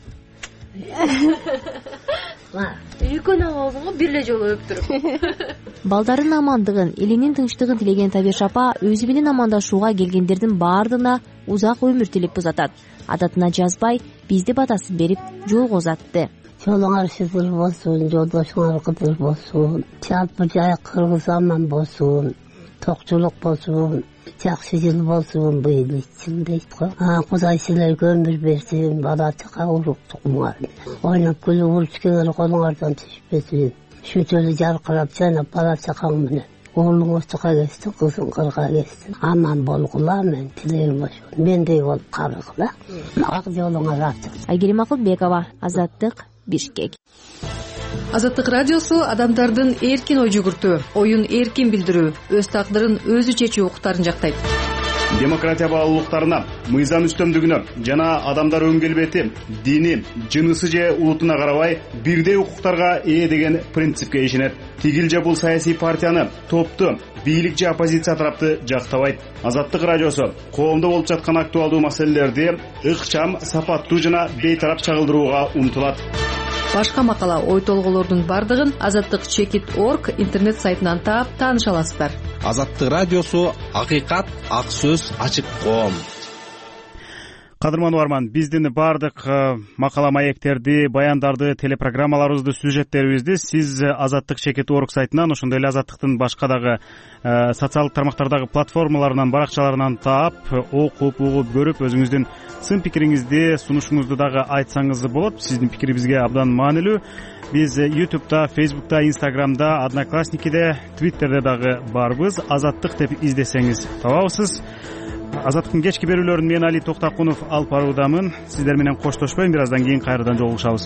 Экөөнү алабыңбы, бир эле жолу өптүрүп. Балдарынын амандыгын, элинин тынчтыгын тилеген Табирик апа өзү менен амандашууга келгендердин баардыгына узак өмүр тилеп узатат. Адатына жазбай, бизди батасын берип жолго узатты. Жолуңар шүгүр болсун, жолдошуңар кыдыр болсун, жалпы жай кыргыз аман болсун, токчулук болсун, жакшы жыл болсун, быйыл ичим дейт го. Кудай силерге өмүр берсин, бала чака урук тукумуңар менен. Ойноп күлүп урчкеңер колуңардан түшпөсүн. Шүтөлү жаркырап жайнап бала чакаң менен. Оğlunuz çıka geçsin, kızın kırga geçsin. Aman bolgula, men tileyim ошо. Mendey olup karıgıla. Ак жолуңа ачык. Айгерим Акылбекова, Азаттык, Бишкек. Азаттык радиосу адамдардын эркин ой жүгүртүү, оюн эркин билдирүү, өз тагдырын өзү чечүү укуктарын жактайт. Демократия баалуулуктарына, мыйзам үстөмдүгүнө жана адамдар өң келбети, дини, жынысы же улутуна карабай бирдей укуктарга ээ деген принципке ишенет. Тигил же бул саясий партияны, топту, бийлик же оппозиция тарапты жактабайт. Азаттык радиосу коомдо болуп жаткан актуалдуу маселелерди ыкчам, сапаттуу жана бейтарап чагылдырууга умтулат. Башка макала, ой толголордун бардыгын azattik.org интернет сайтынан таап тааныша аласыздар. Азаттык радиосу акыйкат, ак сөз, ачык коом. кадырман угарман, биздин баардык макала маектерди, баяндарды, телепрограммаларыбызды, сюжеттерибизди сиз Азаттык чекит орг сайтынан, ошондой эле Азаттыктын башка дагы социалдык тармактардагы платформаларынан, баракчаларынан таап, окуп, угуп көрүп, өзүңүздүн сын пикириңизди, сунушуңузду дагы айтсаңыз болот. Сиздин пикир бизге абдан маанилүү. Биз YouTube'да, Facebook'та, Instagram'da, Одноклассникиде, Twitter'де дагы барбыз. Азаттык деп издесеңиз табабыз. Азаттыктын кечки берүүлөрүн мен Али Токтокунов алып баруудамын. Сиздер менен коштошпойм, бир аздан кийин кайрадан жолугушабыз.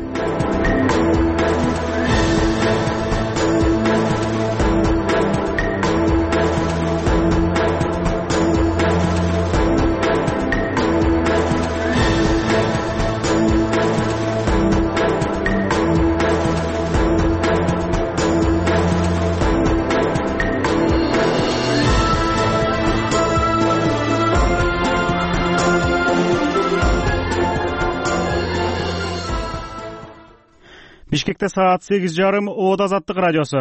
Бишкекте саат 8:30. Оод Азаттык радиосу.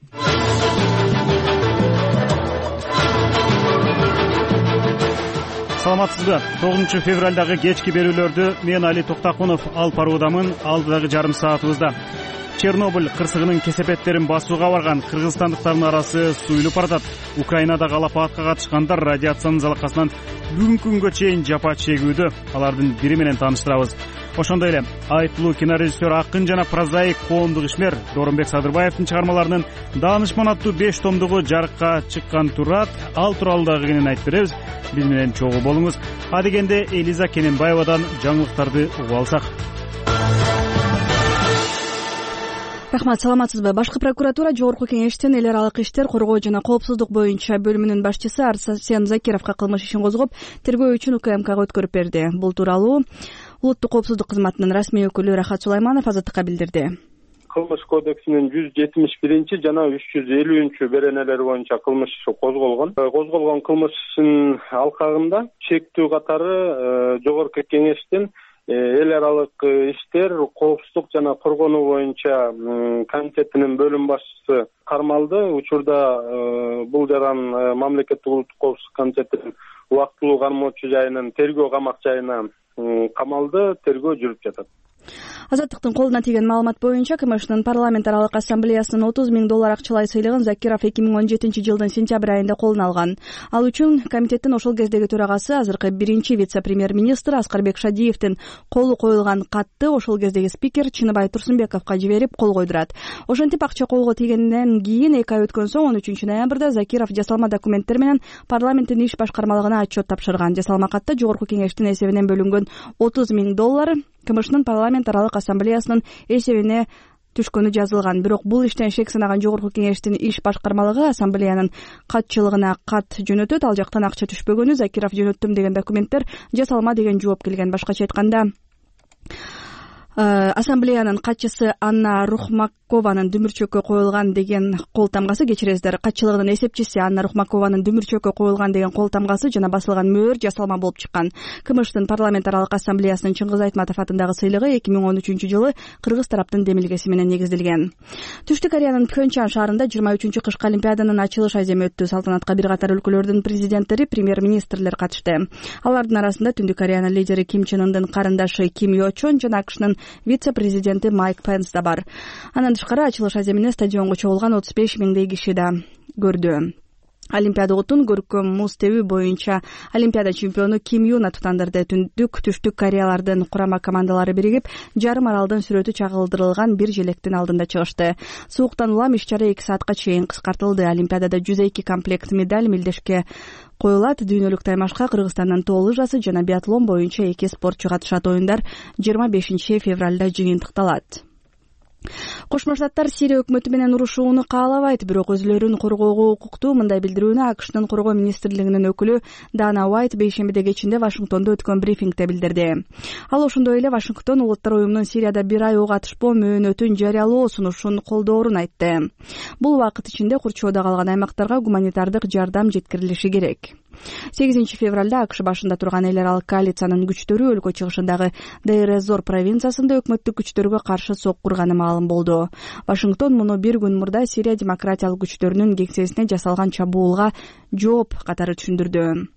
Саламатсызбы? 9 февралдагы кечки берүүлөрдү мен Али Токтокунов алып баруудамын. Алдыдагы жарым саатыбызда Чернобыль кырсыгынын кесепеттерин басууга барган кыргызстандыктардын арасы суюлуп баратат. Украинадагы алапатка катышкандар радиациянын залакасынан бүгүнкү күнгө чейин жапа чегүүдө. Алардын бири менен тааныштырабыз. Ошондой эле айтылуу кинорежиссер, акын жана прозаик коомдук ишмер Дооронбек Садырбаевдин чыгармаларынын Даанышман аттуу 5 томдугу жарыкка чыккан турат. Ал тууралуу дагы кенен айтып беребиз. Биз менен чогуу болуңуз. Адегенде Элиза Кененбаевадан жаңылыктарды угуп алсак. Рахмат, саламатсызбы? Башкы прокуратура Жогорку кеңештин эл аралык иштер, коргоо жана коопсуздук боюнча бөлүмүнүн башчысы Арсен Закировго кылмыш ишин козгоп, тергөө үчүн УКМКга өткөрүп берди. Бул тууралуу Улуттук коопсуздук кызматынын расмий өкүлү Рахат Сулайманов Азаттыкка билдирди. Кылмыш кодексинин 171 жана 350 беренелери боюнча кылмыш козголгон. Козголгон кылмыш ишинин алкагында чектүү катары Жогорку кеңештин эл аралык иштер, коопсуздук жана коргонуу боюнча комитетинин бөлүм башчысы кармалды. Учурда бул жаран мамлекеттик улуттук коопсуздук комитетинин убактылуу кармоочу жайынын тергөө камак жайына камалды. Тергөө жүрүп жатат. Азаттыктын колуна тийген маалымат боюнча КМШнын парламент аралык ассамблеясынын $30,000 акчалай сыйлыгын Закиров 2017 жылдын сентябрь айында колуна алган. Ал үчүн комитеттин ошол кездеги төрагасы, азыркы биринчи вице-премьер-министр Аскарбек Шадиевдин колу коюлган катты ошол кездеги спикер Чыныбай Турсунбековго жиберип кол койдурат. Ошентип акча колго тийгенден кийин 2 ай өткөн соң 13 ноябрда Закиров жасалма документтер менен парламенттин иш башкармалыгына отчет тапшырган. Жасалма катта Жогорку кеңештин эсебинен бөлүнгөн $30,000 КМШнын парламент аралык ассамблеясынын эсебине түшкөнү жазылган. Бирок бул иштен шек сынаган Жогорку кеңештин иш башкармалыгы ассамблеянын катчылыгына кат жөнөтөт. Ал жактан акча түшпөгөнү, Закиров жөнөттүм деген документтер жасалма деген жооп келген. Башкача айтканда, ассамблеянын катчысы Анна Рухмакованын дүмүрчөккө коюлган деген кол тамгасы, кечиресиздер, катчылыгынын эсепчиси Анна Рухмакованын дүмүрчөккө коюлган деген кол тамгасы жана басылган мөөр жасалма болуп чыккан. КМШтын парламент аралык ассамблеясынын Чыңгыз Айтматов атындагы сыйлыгы 2013 жылы кыргыз тараптын демилгеси менен негизделген. Түштүк Кореянын Пхенчан шаарында 23 кышкы олимпиаданын ачылыш аземи өттү. Салтанатка бир катар өлкөлөрдүн президенттери, премьер-министрлер катышты. Алардын арасында Түндүк Кореянын лидери Ким Чен Ындын карындашы Ким Йо Чон жана АКШнын вице-президенти Майк Пенс да бар. Андан тышкары ачылыш аземине стадионго чогулган 35,000 киши да көрдү. Олимпиада отун көркөм муз тебүү боюнча Олимпиада чемпиону Ким Юн тутандырды. Түштүк Кореялардын курама командалары биригип, жарым аралдын сүрөтү чагылдырылган бир желектин алдында чыгышты. Сууктан улам иш-чара 2 саатка чейин кыскартылды. Олимпиадада 102 комплект медаль мелдешке коюлат. Дүйнөлүк таймашка Кыргызстандын тоо лыжасы жана биатлон боюнча 2 спортчу катышат. Оюндар 25 февралда жыйынтыкталат. Кошмо Штаттар Сирия өкмөтү менен урушууну каалабайт, бирок өзүлөрүн коргоого укуктуу. Мындай билдирүүнү АКШнын коргоо министрлигинин өкүлү Дана Уайт бейшембиде кечинде Вашингтондо өткөн брифингде билдирди. Ал ошондой эле Вашингтон Улуттар уюмунун Сирияда 1 ай ого атышпоо мөөнөтүн жарыялоо сунушун колдоорун айтты. Бул убакыт ичинде курчоодо калган аймактарга гуманитардык жардам жеткирилиши керек. 8 февралда АКШ башында турган эл аралык коалициянын күчтөрү өлкө чыгышындагы Дейр-эз-Зор провинциясында өкмөттүк күчтөргө каршы сок курганы маалым болду. Вашингтон муну бир күн мурда Сирия демократиялык күчтөрүнүн кеңсесине жасалган чабуулга жооп катары түшүндүрдү.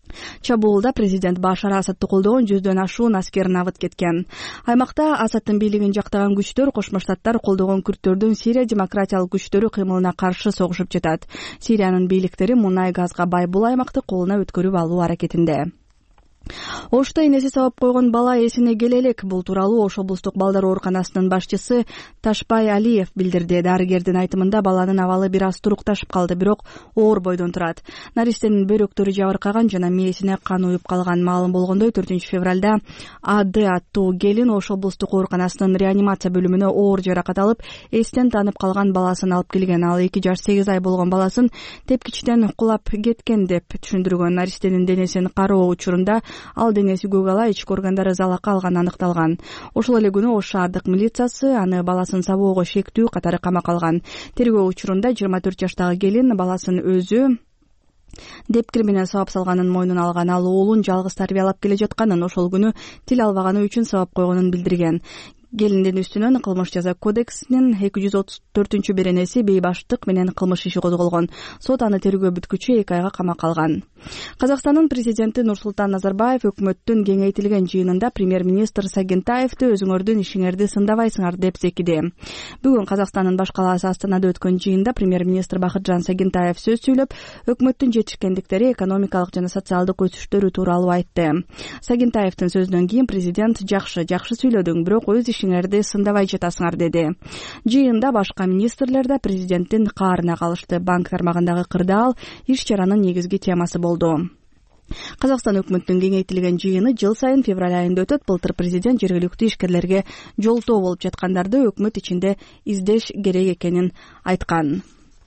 Чабуулда президент Башар Асадты колдогон 100дөн ашуун аскерин абыт кеткен. Аймакта Асадтын бийлигин жактаган күчтөр Кошмо Штаттар колдогон күрттөрдүн Сирия демократиялык күчтөрү кыймылына каршы согушуп жатат. Сириянын бийликтери мунай газга бай бул аймакты колуна өткөрүп алуу аракетинде. Ошто энеси сабап койгон бала эсине келе элек. Бул тууралуу Ош облустук балдар ооруканасынын башчысы Ташпай Алиев билдирди. Дарыгердин айтымында баланын абалы бир аз турукташып калды, бирок оор бойдон турат. Наристенин бөйрөктөрү жабыркаган жана мээсине кан уюп калган. Маалым болгондой 4-февралда АД аттуу келин Ош облустук ооруканасынын реанимация бөлүмүнө оор жаракат алып, эстен танып калган баласын алып келген. Ал 2 жаш 8 ай болгон баласын тепкичтен кулап кеткен деп түшүндүргөн. Наристенин денесин кароо учурунда ал денеси көк ала, ички органдары залака алганы аныкталган. Ошол эле күнү Ош шаардык милициясы аны баласын сабоого шектүү катары камакка алган. Тергөө учурунда 24 жаштагы келин баласын өзү депкир менен сабап салганын мойнуна алган. Ал уулун жалгыз тарбиялап келе жатканын, ошол күнү тил албаганы үчүн сабап койгонун билдирген. Келиндин үстүнөн кылмыш жаза кодексинин 234-беренеси бейбаштык менен кылмыш иши козголгон. Сот аны тергөө бүткүчү 2 айга камакка алган. Казакстандын президенти Нурсултан Назарбаев өкмөттүн кеңейтилген жыйынында премьер-министр Сагентаевди өзүңөрдүн ишиңерди сындабайсыңар деп зекиди. Бүгүн Казакстандын баш калаасы Астанада өткөн жыйында премьер-министр Бакытжан Сагентаев сөз сүйлөп, өкмөттүн жетишкендиктери, экономикалык жана социалдык өсүштөрү тууралуу айтты. Сагентаевдин сөзүнөн кийин президент жакшы сүйлөдүң, бирок өз ишиңерди сындабай жатасыңар деди. Жыйында башка министрлер да президенттин каарына калышты. Банк тармагындагы кырдаал иш чаранын негизги темасы болду. Казакстан өкмөттүн кеңейтилген жыйыны жыл сайын февраль айында өтөт. Былтыр президент жергиликтүү ишкерлерге жолтоо болуп жаткандарды өкмөт ичинде издеш керек экенин айткан.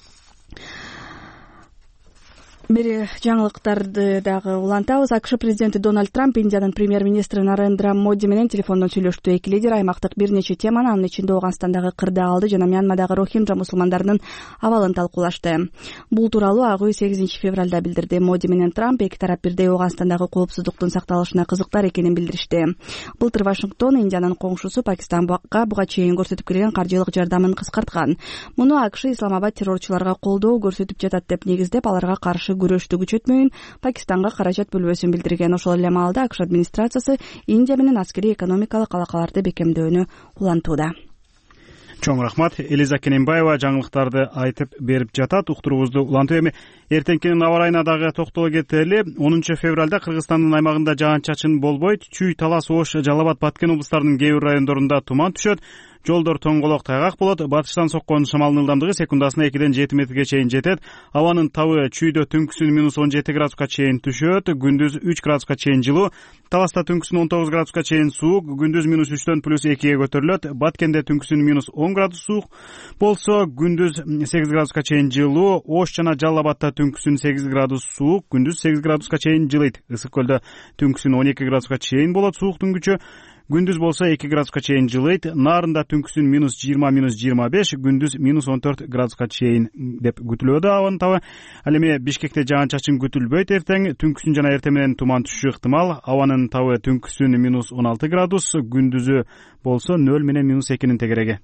Бери жаңылыктарды дагы улантабыз. АКШ президенти Дональд Трамп Индиянын премьер-министри Нарендра Моди менен телефондон сүйлөштү. Эки лидер аймактык бир нече теманы, анын ичинде Ооганстандагы кырдаалды жана Мьянмадагы рохинджа мусулмандарынын абалын талкуулашты. Бул тууралуу Ак үй 8-февралда билдирди. Моди менен Трамп эки тарап бирдей Ооганстандагы коопсуздуктун сакталышына кызыктар экенин билдиришти. Былтыр Вашингтон Индиянын коңшусу Пакистанга буга чейин көрсөтүп келген каржылык жардамын кыскарткан. Муну АКШ Исламабад террорчуларга колдоо көрсөтүп жатат деп негиздеп, аларга каршы күрөштү күчөтмөйүн Пакистанга каражат бөлбөсүн билдирген. Ошол эле маалда АКШ администрациясы Индия менен аскерий экономикалык алакаларды бекемдөөнү улантууда. Чоң рахмат. Элиза Кененбаева жаңылыктарды айтып берип жатат. Уктуруубузду улантып эми эртеңкинин аба ырайына дагы токтоло кетели. 10-февралда Кыргызстандын аймагында жаан-чачын болбойт. Чүй, Талас, Ош, Жалал Абад, Баткен облустарынын кээ бир райондорунда туман түшөт. Жолдор тоңголок, тайгак болот. Батыштан соккон шамалдын ылдамдыгы секундасына 2-ден 7 метрге чейин жетет. Абанын табы чүйдө түнкүсүн -17 градуска чейин түшөт, күндүз 3 градуска чейин жылуу. Таласта түнкүсүн 19 градуска чейин суук, күндүз -3төн +2ге көтөрүлөт. Баткенде түнкүсүн -10 градус суук болсо, күндүз 8 градуска чейин жылуу. Ош жана Жалал Абадта түнкүсүн 8 градус суук, күндүз 8 градуска чейин жылыйт. Ысык көлдө түнкүсүн 12 градуска чейин болот сууктун күчү. Күндүз болсо 2 градуска чейин жылыйт. Нарында түнкүсүн -20, -25, күндүз -14 градуска чейин деп күтүлүүдө абанын табы. Ал эми Бишкекте жаан-чачын күтүлбөйт эртең. Түнкүсүн жана эртең менен туман түшүшү ыктымал. Абанын табы түнкүсүн -16 градус, күндүзү болсо 0 менен -2-нин тегереги.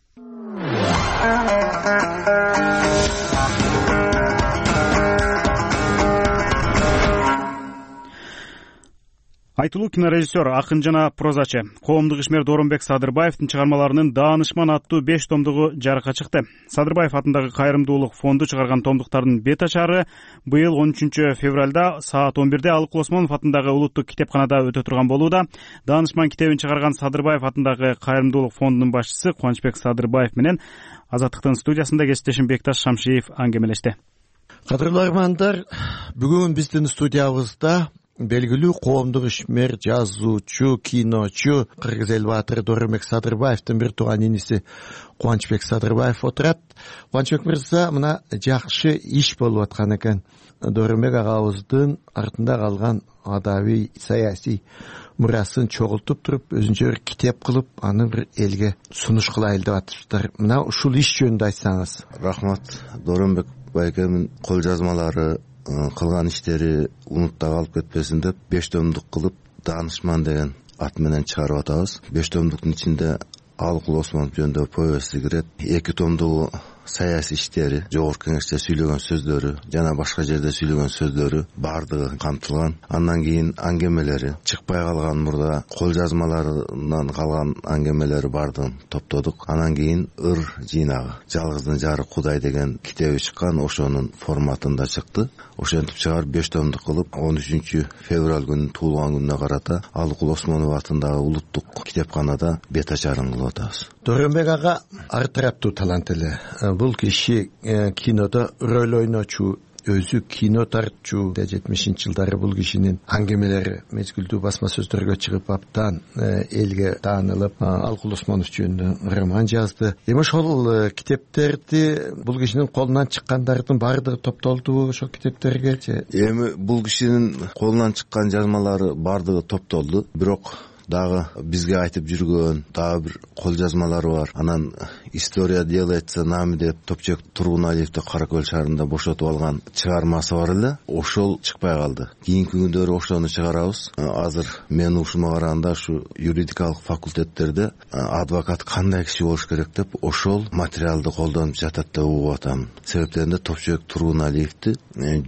Айтылуу кинорежиссер, акын жана прозачы, коомдук ишмер Доронбек Садырбаевдин чыгармаларынын Даанышман аттуу 5 томдугу жарыкка чыкты. Садырбаев атындагы Кайрымдуулук фонду чыгарган томдуктардын бет ачары быйыл 13-февралда саат 11-де Алык Осмонов атындагы Улуттук китепканада өтө турган болууда. Даанышман китебин чыгарган Садырбаев атындагы Кайрымдуулук фондунун башчысы Кубанычбек Садырбаев менен Азаттыктын студиясында кесиптешим Бекташ Шамшиев аңгемелешти. Кадырлуу армандар, бүгүн биздин студиябызда белгилүү коомдук ишмер, жазуучу, киночу Кыргыз эл баатыры Доронбек Садырбаевдин бир тууган иниси Кубанычбек Садырбаев отурат. Кубанычбек мырза, мына жакшы иш болуп аткан экен. Доронбек агабыздын артында калган адабий, саясий мурасын чогултуп туруп, өзүнчө бир китеп кылып, аны бир элге сунуш кылайлы деп атышптыр. Мына ушул иш жөнүндө айтсаңыз. Рахмат. Доронбек байкемдин кол жазмалары, кылган иштери унутта калып кетпесин деп 5 томдук кылып Даанышман деген ат менен чыгарып атабыз. 5 томдуктун ичинде Алык Осмонов жөнүндө повести кирет. 2 томдугу саясий иштери, жогорку кеңеште сүйлөгөн сөздөрү жана башка жерде сүйлөгөн сөздөрү баардыгы камтылган. Андан кийин аңгемелери, чыкпай калган мурда кол жазмаларынан калган аңгемелери баардыгын топтодук. Андан кийин ыр жыйнагы, жалгыздын жары Кудай деген китеби чыккан, ошонун форматында чыкты. Ошентип чыгарып 5 томдук кылып 13 февраль күнү туулган күнүнө карата Алыкул Осмонов атындагы улуттук китепканада бет ачарын кылып атабыз. Дөрөнбек ага ар тараптуу талант эле. Бул киши кинодо роль ойночу, өзү кино тартчу. 70-жылдары бул кишинин аңгемелери мезгилдүү басма сөздөргө чыгып аптан элге таанылып, Алыкул Осмонов жөнүндө роман жазды. Эми ошол китептерди бул кишинин колунан чыккандардын баардыгы топтолду ошол китептерге же? Эми бул кишинин колунан чыккан жазмалары баардыгы топтолду, бирок дагы бизге айтып жүргөн дагы бир кол жазмалары бар. Анан «История делается нами» деп Топчек Тургуналиевди Кара Көл шаарында бошотуп алган чыгармасы бар эле. Ошол чыкпай калды. Кийинки күндөрү ошону чыгарабыз. Азыр мен ушума караганда ушу юридикалык факультеттерде адвокат кандай киши болуш керек деп ошол материалды колдонуп жатат деп угуп атам. Себептен Топчек Тургуналиевди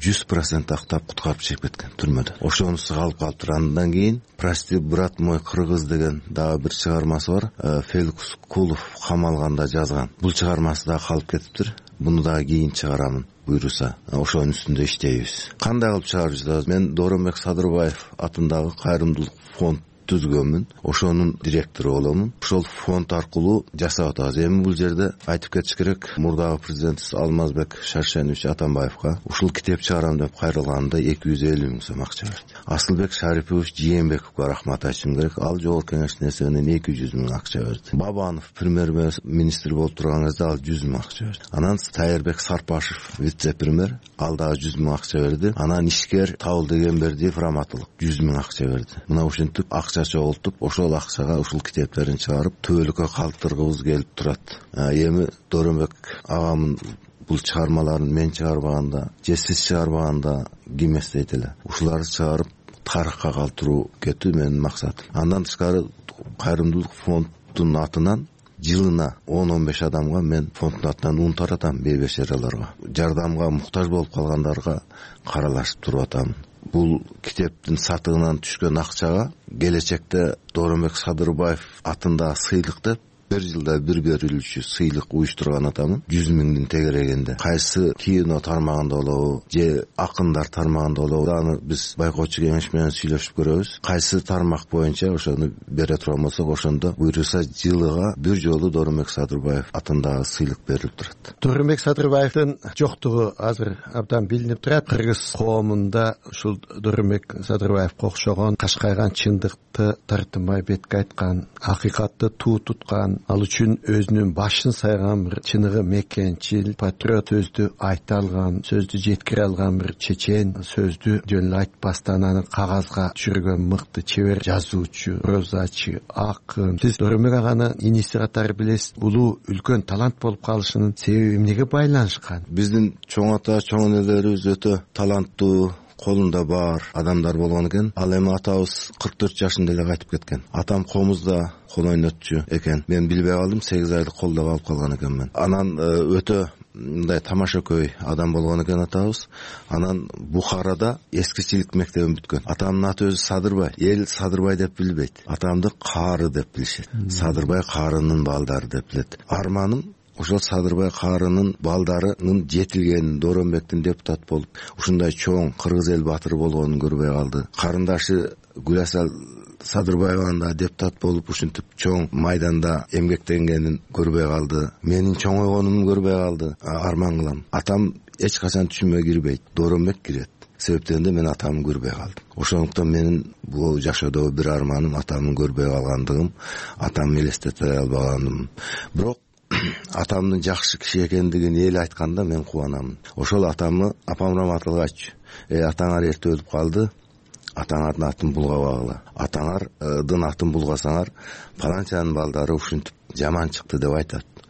100% актап куткарып чыгып кеткен түрмөдө. Ошону сыгалып калыптыр. Андан кийин «Прости, брат мой, кыргыз» деген дагы бир чыгармасы бар. Феликс Кулов камалганда жазган. Бул чыгармасы да калып кетиптир. Буну дагы кийин чыгарамын буйруса. Ошонун үстүндө иштейбиз. Кандай кылып чыгарып жатабыз? Мен Дооронбек Садырбаев атындагы кайрымдуулук фонд түзгөнмүн. Ошонун директору боломун. Ошол фонд аркылуу жасап атабыз. Эми бул жерде айтып кетиш керек, мурдагы президентибиз Алмазбек Шаршенович Атамбаевга ушул китеп чыгарам деп кайрылганда 250 миң сом акча берди. Асылбек Шарипович Жээнбековго рахмат айтышым керек. Ал жогорку кеңештин эсебинен 200 миң акча берди. Бабанов премьер-министр болуп турган кезде ал 100 миң акча берди. Анан Тайырбек Сарпашев вице-премьер, ал дагы 100 миң акча берди. Анан ишкер Табыл Дегенбердиев Раматылык 100 миң акча берди. Мына ушинтип акча чогултуп, ошол акчага ушул китептерин чыгарып, төөлүккө калтыргыбыз келип турат. Эми Дооронбек агамдын бул чыгармаларын мен чыгарбаганда, же сиз чыгарбаганда ким эстейт эле? Ушуларды чыгарып тарыхка калтыруу кетүү менин максатым. Андан тышкары кайрымдуулук фондунун атынан жылына 10-15 адамга мен фонддун атынан ун таратам, бейбешераларга. Жардамга муктаж болуп калгандарга каралашып туруп атам. Бул китептин сатыгынан түшкөн акчага келечекте Дооронбек Садырбаев атында сыйлык деп bir жылда bir берилүүчү сыйлык уюштурган атамын. 100 миңдин тегерегинде. Кайсы кино тармагында болобу, же акындар тармагында болобу, аны биз байкоочу кеңеш менен сүйлөшүп көрөбүз. Кайсы тармак боюнча ошону бере турган болсок, ошондо буйруса жылыга бир жолу Дооронбек Садырбаев атындагы сыйлык берилип турат. Дооронбек Садырбаевдин жоктугу азыр абдан билинип турат. Кыргыз коомунда ушул Дооронбек Садырбаевга окшогон кашкайган чындыкты тартынбай бетке айткан, акыйкатты туу туткан, ал үчүн өзүнүн башын сайган бир чыныгы мекенчил, патриот сөздү айта алган, сөздү жеткире алган бир чечен, сөздү жөн эле айтпастан аны кагазга түшүргөн мыкты чебер жазуучу, прозачы, акын. Сиз Дооронбек аганы иниси катары билесиз. Улуу үлкөн талант болуп калышынын себеби эмнеге байланышкан? Биздин чоң ата, чоң энелерибиз өтө таланттуу, колунда бар адамдар болгон экен. Ал эми атабыз 44 жашында эле кайтып кеткен. Атам комузда кол ойнотчу экен. Мен билбей калдым, 8 айлык колдо калып калган экенмин. Анан өтө мындай тамашакөй адам болгон экен атабыз. Анан Бухарада эскичилик мектебин бүткөн. Атамдын аты өзү Садырбай. Эл Садырбай деп билбейт. Атамды Каары деп билишет. Садырбай Каарынын балдары деп билет. Арманым ошол Садырбай Каарынын балдарынын жетилгенин, Дооронбектин депутат болуп, ушундай чоң кыргыз эл баатыры болгонун көрбөй калды. Карындашы Гүласал Садырбаеванын да депутат болуп, ушинтип чоң майданда эмгектенгенин көрбөй калды. Менин чоңойгонумду көрбөй калды. Арман кылам. Атам эч качан түшүмө кирбейт, Дооронбек кирет. Себептен де мен атамды көрбөй калдым. Ошондуктан менин бул жашоодо бир арманым атамды көрбөй калгандыгым, атамды элестете албаганым. Бирок атамдын жакшы киши экендигин эл айтканда мен кубанамын. Ошол атамы апам Раматылык айтчу. Атаңар эрте өлүп калды. Атаңардын атын булгабагыла. Атаңардын атын булгасаңар, паланчанын балдары ушинтип жаман чыкты деп айтат.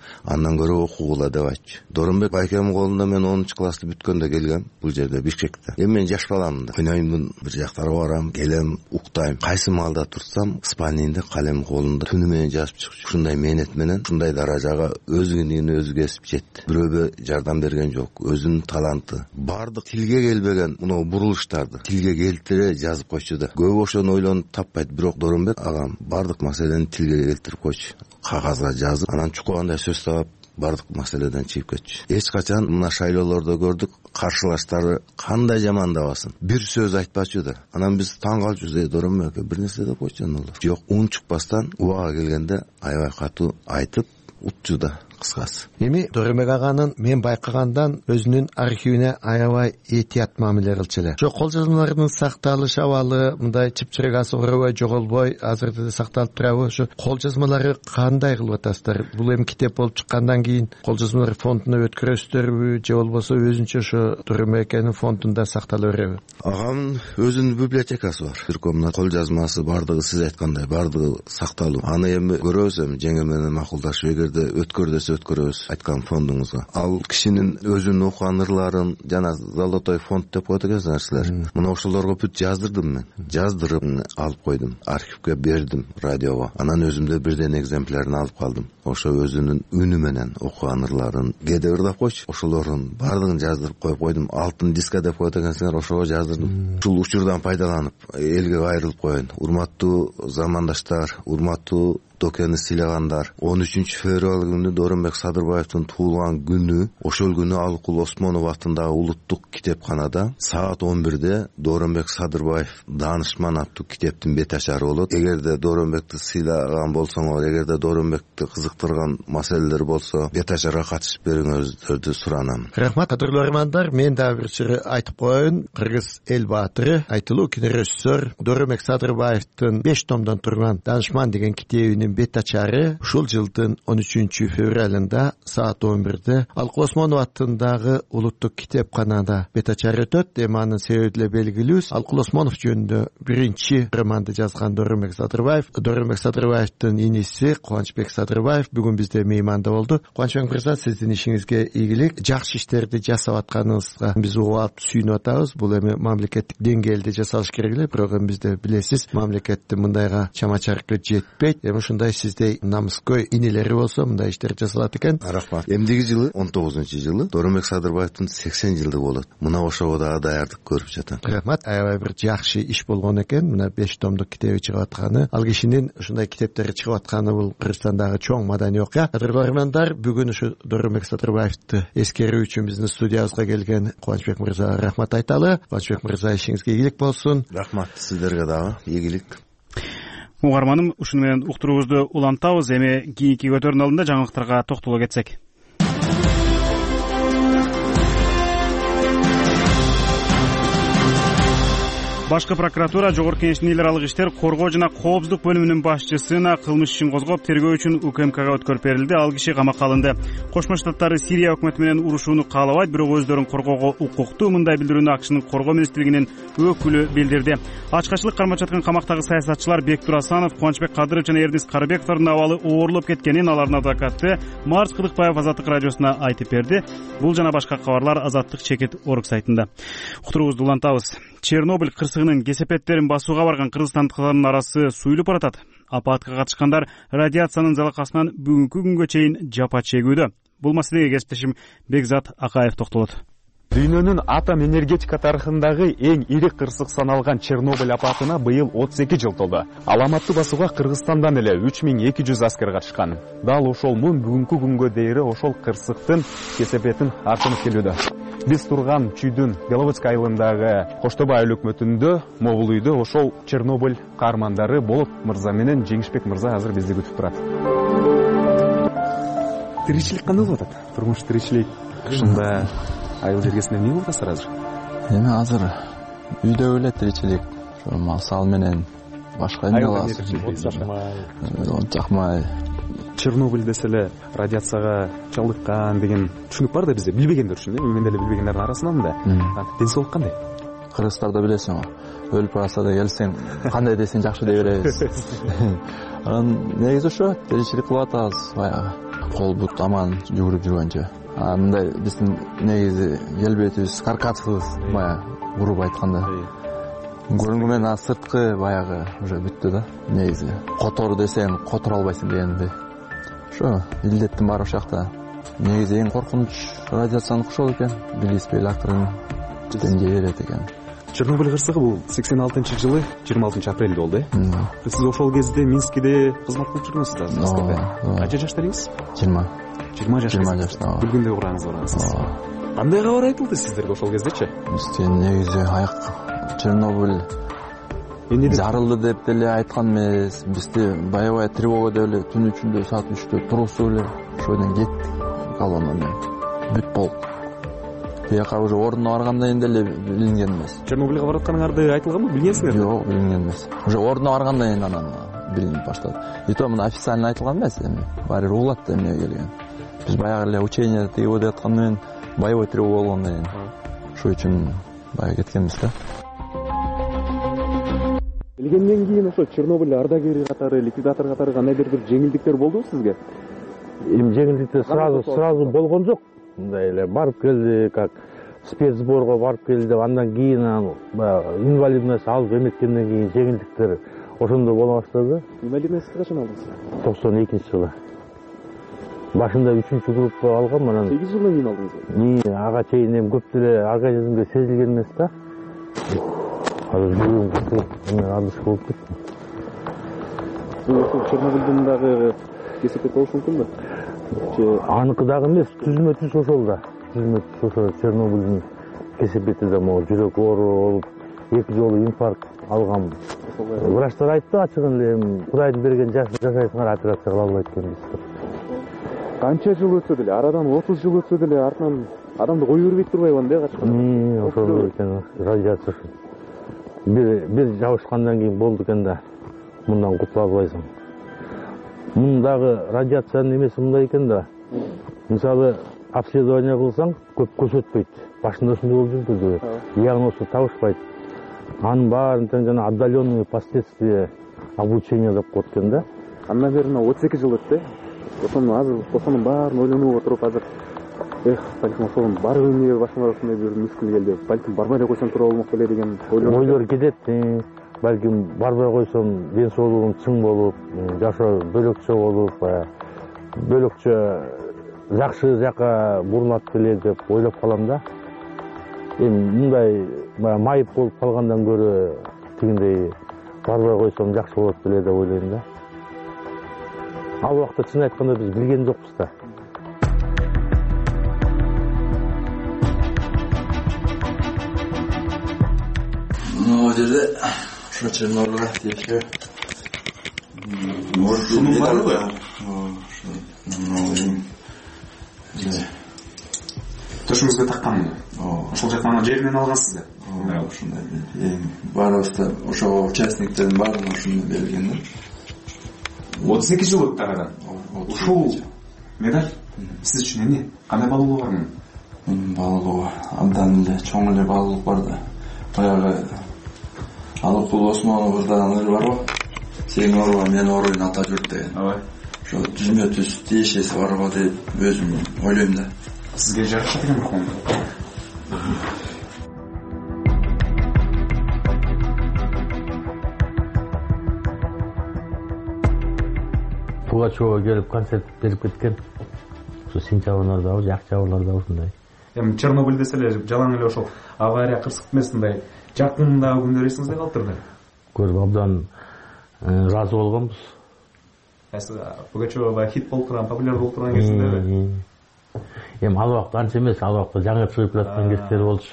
андан көрө окугула деп айтчу. Доронбек байкемдин колунда мен 10 классты бүткөндө келгем бул жерде Бишкекте. Эми мен жаш баламын да. Ойноймун, бир жактарга барам, келем, уктайм. Кайсы маалда турсам, спальнийде калем колунда түнү менен жазып чыгчу. Ушундай мээнет менен ушундай даражага өзүнүн өзү кесип жетти. Бирөөгө жардам берген жок. Өзүнүн таланты, бардык тилге келбеген мына бурулуштарды тилге келтире жазып койчу да. Көп ошону ойлонуп таппайт, бирок Доронбек агам бардык маселени тилге келтирип койчу. Кагазга жазып, анан чуккандай сөз таап бардык маселеден чыгып кетчү. Эч качан мына шайлоолордо көрдүк, каршылаштары кандай жамандабасын, бир сөз айтпачу да. Анан биз таң калчубуз, Доронбек бир нерсе деп койчу анан. Жок, ун чыкпастан убага келгенде аябай катуу айтып утчу да. Кыскасы. Эми Доронбек аганын мен байкагандан өзүнүн архивине аябай этият мамиле кылчу эле. Ошо кол жазмаларынын сакталыш абалы мындай чыпчырык асыбой, жоголбой азырда да сакталып турабы? Ошо кол жазмалары кандай кылып атасыздар? Бул эми китеп болуп чыккандан кийин кол жазмалар фондуна өткөрөсүздөрбү же болбосо өзүнчө ошо Доронбек акенин фондунда сактала береби? Агамдын өзүнүн библиотекасы бар. Түркөмүнө кол жазмасы бардыгы сиз айткандай бардыгы сакталуу. Аны эми көрөбүз, эми жеңе менен макулдашып эгерде өткөрөбүз айткан фондуңузга. Ал кишинин өзүнүн окуган ырларын жана золотой фонд деп коет экенсиңер силер. Мына ошолорго бүт жаздырдым мен. Жаздырып алып койдум, архивге бердим, радиого. Анан өзүмдө бирден экземплярын алып калдым. Ошо өзүнүн үнү менен окуган ырларын кээде ырдап койчу. Ошолордун бардыгын жаздырып коюп койдум. Алтын диска деп коет экенсиңер, ошого жаздырдым. Ушул учурдан пайдаланып элге кайрылып коеюн. Урматтуу замандаштар, урматтуу Докени сыйлагандар, 13 февраль күнү Доронбек Садырбаевдин туулган күнү, ошол күнү Алыкул Осмонов атындагы улуттук китепканада саат 11-де Доронбек Садырбаев Данышман аттуу китептин бет ачары болот. Эгерде Доронбекти сыйлаган болсоңор, эгерде Доронбекти кызыктырган маселелер болсо, бет ачарга катышып бериңиздерди суранам. Рахмат, кадырлуу армандар. Мен дагы бир чыры айтып коеюн. Кыргыз эл баатыры, айтылуу кинорежиссер Доронбек Садырбаевдин 5 томдон турган Данышман деген китебинин бет ачары ушул жылдын 13 февралында саат 11-де Алыкул Осмонов атындагы улуттук китепканада бет ачары өтөт. Эми анын себеби деле белгилүү. Алыкул Осмонов жөнүндө биринчи романды жазган Доронбек Садырбаевдин иниси Кубанычбек Садырбаев бүгүн бизде мейманда болду. Кубанычбек мырза, сиздин ишиңизге ийгилик, жакшы иштерди жасап атканыңызга биз угуп алып сүйүнүп атабыз. Бул эми мамлекеттик деңгээлде жасалыш керек эле, бирок эми бизде билесиз, мамлекеттин мындайга чама-чаркы жетпейт. Эми ушундай сиздей намыскөй инелери болсо мындай иштер жасалат экен. Рахмат. Эмдиги жылы 19-жылы Доронбек Садырбаевдин 80 жылдыгы болот. Мына ошого дагы даярдык көрүп жатам. Рахмат. Аябай бир жакшы иш болгон экен. Мына 5 томдук китеби чыгып атканы, ал кишинин ушундай китептери чыгып атканы бул Кыргызстандагы чоң маданий окуя. Кадырлуу армандар, бүгүн ушу Доронбек Садырбаевди эскерүү үчүн биздин студиябызга келген Кубанычбек мырзага рахмат айталы. Кубанычбек мырза, ишиңизге ийгилик болсун. Рахмат, сиздерге дагы ийгилик. Угарманым, ушуну менен уктуруубузду улантабыз. Эми кийинки көтөрүүнүн алдында жаңылыктарга токтоло кетсек. Башкы прокуратура Жогорку Кеңештин эл аралык иштер коргоо жана коопсуздук бөлүмүнүн башчысына кылмыш ишин козгоп, тергөө үчүн УКМКга өткөрүп берилди. Ал киши камакка алынды. Кошмо Штаттары Сирия өкмөтү менен урушууну каалабайт, бирок өздөрүн коргоого укуктуу. Мындай билдирүүнү АКШнын коргоо министрлигинин өкүлү билдирди. Ачкачылык кармап жаткан камактагы саясатчылар Бектур Асанов, Кубанычбек Кадыров жана Эрдис Карыбековдун абалы оорлоп кеткенин алардын адвокаты Марс Кыдыкбаев Азаттык радиосуна айтып берди. Бул жана башка кабарлар Азаттык чекит орг сайтында. Уктуруубузду улантабыз. Чернобыль кырсыгынын кесепеттерин басууга барган кыргызстандыктардын арасы суюлуп баратат. Апатка катышкандар радиациянын залакасынан бүгүнкү күнгө чейин жапа чегүүдө. Бул маселеге кесиптешим Бекзат Акаев токтолот. Дүйнөнүн атом энергетика тарыхындагы эң ири кырсык саналган Чернобыль апатына быйыл 32 жыл толду. Аламатты басууга Кыргызстандан эле 3200 аскер катышкан. Дал ошол мун бүгүнкү күнгө дейри ошол кырсыктын кесепетин артынып келүүдө. Биз турган чүйдүн Беловодск айылындагы Коштобай айыл өкмөтүндө могул үйдө ошол Чернобыль каармандары Болот мырза менен Жеңишбек мырза азыр бизди күтүп турат. Тиричилик кандай болуп атат? Турмуш тиричилик ушунда айыл жергесинде эмне болуп атасыздар азыр? Эми азыр үйдө эле тиричилик, ошо мал менен башка эмне кыласыз? Жакмай. Чернобыль десе эле радиацияга чалдыккан деген түшүнүк бар да бизде, билбегендер үчүн, мен деле билбегендердин арасынан да. Ден соолук кандай? Кыргызстарда билесиң, өлүп барса да келсең, кандай десең жакшы дей беребиз. Анан негизи ошо тиричилик кылып атабыз баягы. кол бут аман жүгүрүп жүргөнчө. Мындай биздин негизи келбетибиз каркатсыз, баягы уруп айтканда. Көрүнгү менен сырткы баягы уже бүттү да. Негизи котор десең которо албайсың дегендей. Ошо илдеттин баары ошакта. Негизи эң коркунуч радиациянын кошол экен. Билиспей эле акырын жете берет экен. Чернобыль кырсыгы бул 86-жылы 26 апрелде болду, Сиз ошол кезде Минскиде кызмат кылып жүргөнсүз да. Канча жашта элеңиз? 20 жашта. Күлгүндө кураңыз барасыз. Кандай кабар айтылды сиздерге ошол кездечи? Бизде негизи Чернобыль жарылды деп деле айткан эмес. Бизде баягы тревога деп эле түн ичинде саат 3-тө турусуп эле ошодон кеттик колонна менен. Бүт болуп. Тияка уже ордуна баргандан кийин деле билинген эмес. Чернобыльга баратканыңарды айтылганбы, билгенсиңер? Жок, билинген эмес. Уже ордуна баргандан кийин анан билинип баштады. И то мына официально айтылган эмес эми. Баары угулат да эмне келген. Биз баягы эле учение тегип деп аткандан кийин боевой тревога болгондон кийин ошол үчүн баягы кеткенбиз да. Келгенден кийин ошо Чернобыль ардагери катары, ликвидатор катары кандай бир жеңилдиктер болдубу сизге? Эми жеңилдиктер сразу болгон жок. Мындай эле барып келди, как спецсборго барып келди деп андан кийин инвалидность алып эметкенден кийин жеңилдиктер ошондо боло баштады. Инвалидностьты качан алдыңыз? 92-жылы. Башында 3-группа алгам, анан 8 жылдан кийин алдыңыз. Ага чейин эми көп деле организмге сезилген эмес да. Азыр бүгүн адыш болуп кетти. Бул Чернобыльдын дагы кесепет болушу мүмкүнбү? Аныкы дагы эмес, түзмө-түз ошол да. Түзмө-түз ошо Чернобыльдын кесепети да могу жүрөк оору болуп, 2 жолу инфаркт алгам. Врачтар айтты ачыгын эле, Кудайдын берген жашайсыңар, операция кыла албайт экенбиз деп. Канча жыл өтсө деле, арадан 30 жыл өтсө деле артынан адамды кое бербей турбайбы андай качкан? Ошол экен радиация. Бир жабышкандан кийин болду экен да. Мындан кутула албайсың. Мындагы радиациянын эмеси мындай экен да. Мисалы, обследование кылсаң, көп көрсөтпөйт. Башында ушундай болуп жүрдү. Диагнозду табышпайт. Анын баарын тең жана отдаленные последствия обучения деп коет экен да. Андан бери 32 жыл өттү. Ошонун баарын ойлонуп отуруп азыр балким ошонун барбы эмне башыңа ушундай бир мүшкүл келди. Балким барбай эле койсом туура болмок беле деген ойлор кетет. Балким барбай койсом ден соолугум чың болуп, жашоо бөлөкчө болуп, бөлөкчө жакшы жака бурулат беле деп ойлоп калам да. Эми мындай майып болуп калгандан көрө тигиндей барбай койсом жакшы болот беле деп ойлойм да. Ал убакта чын айтканда биз билген жокпуз да. Мына жерде ошо Чернобыльга тиешелүү ушунун баардыгы төшүңүзгө таккан. Ошол жактан жеринен алгансыз да. Ошондой эң баарыбызда ошо участниктердин баардыгына ушуну берилген да. 32 жыл өттү арадан. Ушул медаль сиз үчүн эмне? Кандай баалуулугу бар мунун? Баалуулугу абдан эле чоң эле баалуулук бар да. Баягы Алыкул Осмоновдун ыры барбы? Сен оруба, мен оруйн ата журт деген. Ошо түзмө-түз тиешеси барбы деп өзүм ойлойм да. Сизге жакшы экен бирок. Пугачева келип концерт берип кеткен. Ошо сентябрда, октябрда ушундай. Эми Чернобыль десе эле жалаң эле ошол авария кырсык эмес, мындай жакындагы күндөр эсиңизде калтырды. Көрүп абдан разы болгонбуз. Пугачева хит болуп турган, популяр болуп турган кезинде. Эми ал убакта анча эмес, ал убакта жаңы чыгып жаткан кездер болчу.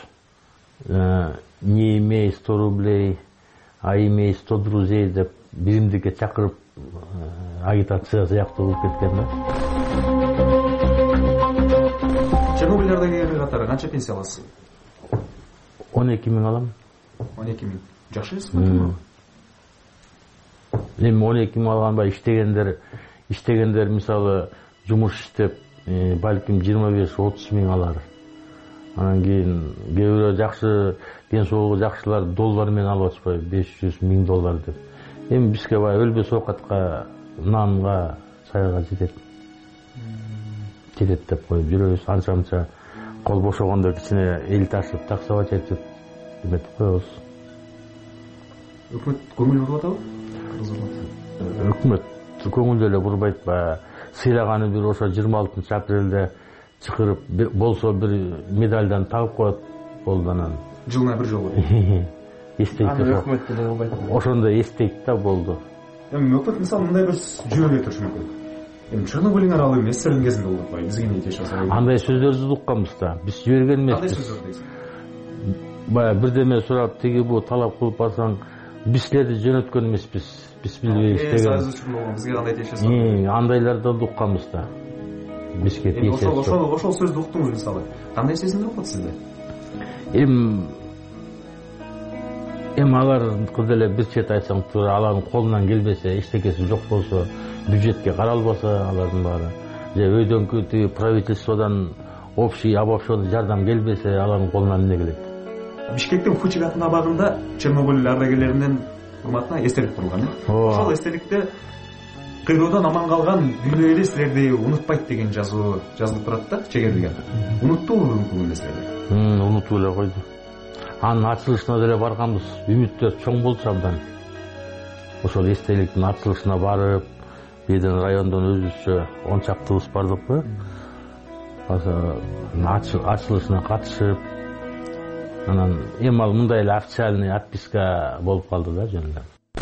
Не имей 100 рублей, а имей 100 друзей деп биримдикке чакырып агитация сыяктуу болуп кеткен да. Чернобыль ардагери катары канча пенсия аласыз? 12 000 алам. 12 000. Жакшы эсеби? Эми 12 000 алганбай иштегендер мисалы жумуш иштеп, балким 25-30 000 алар. Анан кийин кээ бирөө жакшы ден соолугу жакшылар доллар менен алып атышпайбы, 500 000 доллар деп. Эми бизге баягы өлбөс оокатка, нанга, чайга жетет. кетет деп коюп жүрөбүз. Анча мынча кол бошогондо кичине эл ташып, таксаба чечип эметип коебуз. Өкмөт көңүл буруп атабы? Өкмөт көңүл эле бурбайт. Баягы сыйлаганы бир ошо 26-апрелде чакырып болсо бир медальдан тагып коет. Болду анан. Жылына бир жолу. Эстейт. Өкмөт деле кылбайт. Ошондо эстейт да болду. Эми өкмөт мисалы мындай бир жүйөгө турушу мүмкүн. Эми Чернобыль аралыгы эмес, Сталин кезинде болуп атпайбы? Бизге эмне жашаса? Андай сөздөрдү укканбыз да. Биз жиберген эмеспиз. Кандай сөздөр дейсиң? Баягы бирдеме сурап, тиги бу талап кылып барсаң, биз силерди жөнөткөн эмеспиз. Биз билбейбиз деген. Бизге кандай тиешеси? Андайлардан укканбыз да. Бизге тиешеси. Ошол сөздү уктуңуз мисалы. Кандай сезимдер болот сизде? Эми алардыкы деле бир чет айтсаң туура, алардын колунан келбесе, эчтекеси жок болсо, бюджетке каралбаса алардын баары, же өйдөнкү тиги правительстводон общий обобщенный жардам келбесе, алардын колунан эмне келет? Бишкектин Фучик абагында Чернобыль ардагерлеринин урматына эстелик курулган. Ошол эстеликте кыйроодон аман калган дүйнө эли силерди унутпайт деген жазуу жазылып турат да, чегерилген. Унуттубу бүгүнкү күндө силерди? Унутуп эле койду. Анын ачылышына деле барганбыз. Үмүттөр чоң болчу абдан. Ошол эстеликтин ачылышына барып, бирден райондон өзүбүзчө 10 чактыбыз бардыкпы. Ачылышына катышып, анан эми ал мындай эле официальный отписка болуп калды да жөнүндө.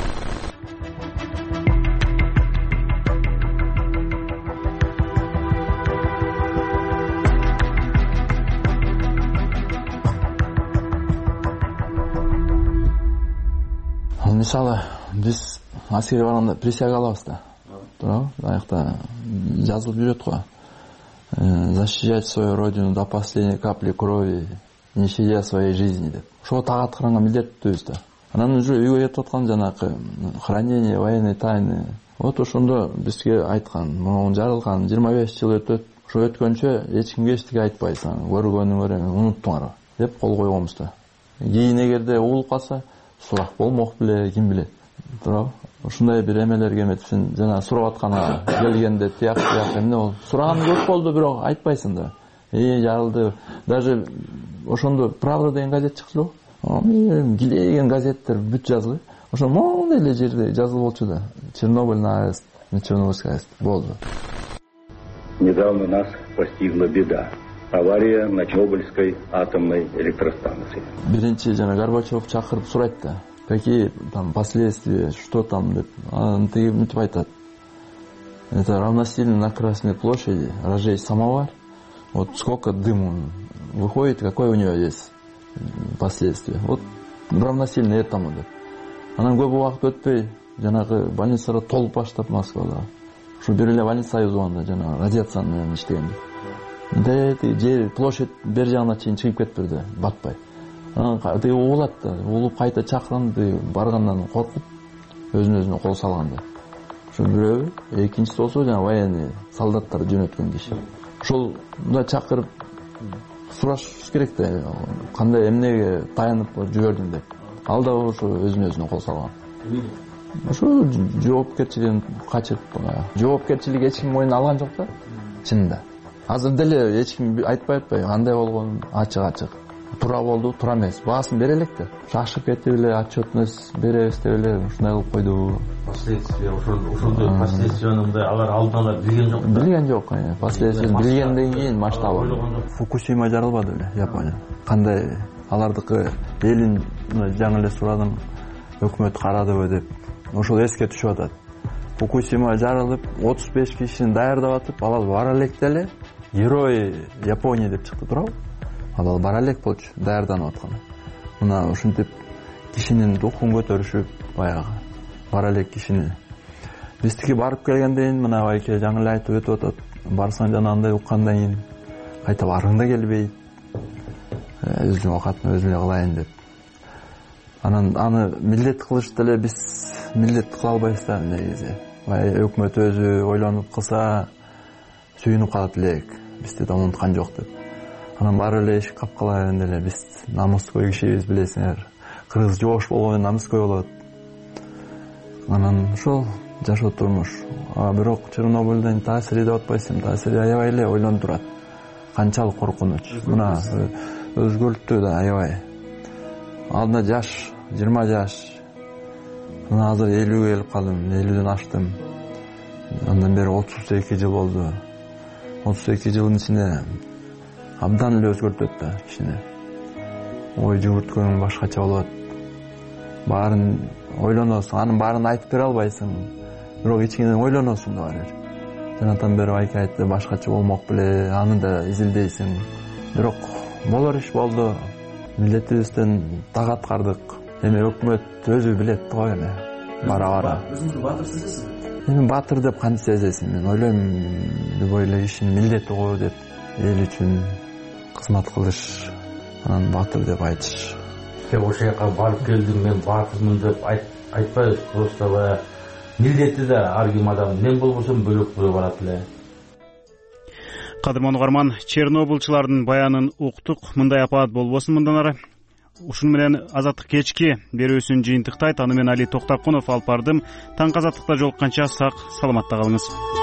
Мисалы, биз аскерге барганда присяга алабыз да. Туурабы? Аякта жазылып жүрөт го. Защищать свою родину до последней капли крови, не щадя своей жизни деп. Ошого тагат кыранга милдеттүүбүз да. Анан уже үйгө кетип аткан жанакы хранение военной тайны. Вот ошондо бизге айткан, муну жарылган 25 жыл өтөт. Ошо өткөнчө эч кимге эчтеке айтпайсың. Көргөнүңөр эми унуттуңар деп кол койгонбуз да. Кийин эгерде угулуп калса, сурак болмок беле, ким билет. Туурабы? Ушундай бир эмелерге эметсин, жана сурап аткана келгенде тияк эмне болду? Сураган көп болду, бирок айтпайсың да. Жарылды. Даже ошондо Правда деген газет чыкчу эле. Килеген газеттер бүт жазылды. Ошо моундай эле жерде жазылып болчу да. Чернобыль на АЭС, Чернобыльская АЭС болду. Недавно нас постигла беда. Авария на Чернобыльской атомной электростанции. Биринчи жана Горбачев чакырып сурайт да. Какие там последствия, что там деп. Ты мынтип айтат. Это равносильно на Красной площади разжечь самовар. Вот сколько дыма выходит, какое у него есть последствия. Вот равносильно этому деп. Анан көп убакыт өтпөй жанагы больницалар толуп баштап Москвада. Ушу бир эле больница айылганда жана радиация менен иштеген. Жер площадь бер жагына чейин чыгып кетпирди, батпай. Анан тиги угулат да, угулуп кайта чакырганды баргандан коркуп өзүнө кол салганда. Ошо бирөө, экинчиси болсо жана военный солдаттар жөнөткөн киши. Ошол да чакырып сурашыбыз керек да, кандай эмнеге таянып жибердиң деп. Ал да ошо өзүнө кол салган. Ошо жоопкерчилигин качырып, жоопкерчилик эч ким мойнуна алган жок да, чынында. Азыр деле эч ким айтпайт, кандай болгон ачык. Тура болду, тура эмес. Баасын бере элек да. Шашып кетип эле отчетность беребиз деп эле ушундай кылып койду. Последствия ошондой последствияны мындай алар алдын ала билген жок. Билген жок, последствияны билгенден кийин масштабы. Фукусима жарылбады эле Япония. Кандай алардыкы элин жаңы эле сурадым, өкмөт карадыбы деп. Ошол эске түшүп атат. Фукусима жарылып, 35 кишини даярдап атып, алар бара элек деле герой Япония деп чыкты, туурабы? Ал бара элек болчу, даярданып аткан. Мына ушинтип кишинин рухун көтөрүшүп, баягы бара элек кишини. Биздики барып келгенден кийин мына байке жаңы эле айтып өтүп атат. Барсаң жана андай уккандан кийин кайта баргың да келбейт. Өзүнүн оокатын өзү эле кылайын деп. Анан аны милдет кылыш деле биз милдет кыла албайбыз да негизи. Өкмөт өзү ойлонуп кылса сүйүнүп калат элек. Бизди да унуткан жок деп. Анан баары эле эшик капкалайын деле биз намыской кишибиз, билесиңер. Кыргыз жоош болгондо намыской болот. Анан ошол жашоо турмуш. Бирок Чернобыльдын таасири деп атпайсың, таасири аябай эле ойлонуп турат. Канчалык коркунуч. Мына өзгөрттү да аябай. Алдында жаш, 20 жаш. Мына азыр 50-ге келип калдым, 50ден аштым. Андан бери 32 жыл болду. 32 жылдын ичинде абдан эле өзгөртөт да кишини. Ой жүгүрткөнүң башкача болот. Баарын ойлоносуң, анын баарын айтып бере албайсың. Бирок ичиңден ойлоносуң да бар. Жанатан бери айка айтты, башкача болмок беле, аны да изилдейсиң. Бирок болор иш болду. Милдетибизден так аткардык. Эми өкмөт өзү билет го эми. Бара-бара. Өзүңүздү баатыр сезесизби? Эми баатыр деп кантип сезесиң? Мен ойлойм, любой эле кишинин милдети го деп, эл үчүн кызмат кылыш, анан баатыр деп айтыш. Ошол жака барып келдим, мен баатырмын деп айтпайбыз, просто баягы милдети да ар ким адам. Мен болбосом бөлөк бирөө барат эле. Кадырман угарман, Чернобылчылардын баянын уктук. Мындай апаат болбосун мындан ары. Ушуну менен Азаттык кечки берүүсүн жыйынтыктайт. Аны мен Али Токтокунов алып бардым. Таң азаттыкта жолукканча сак саламатта калыңыз.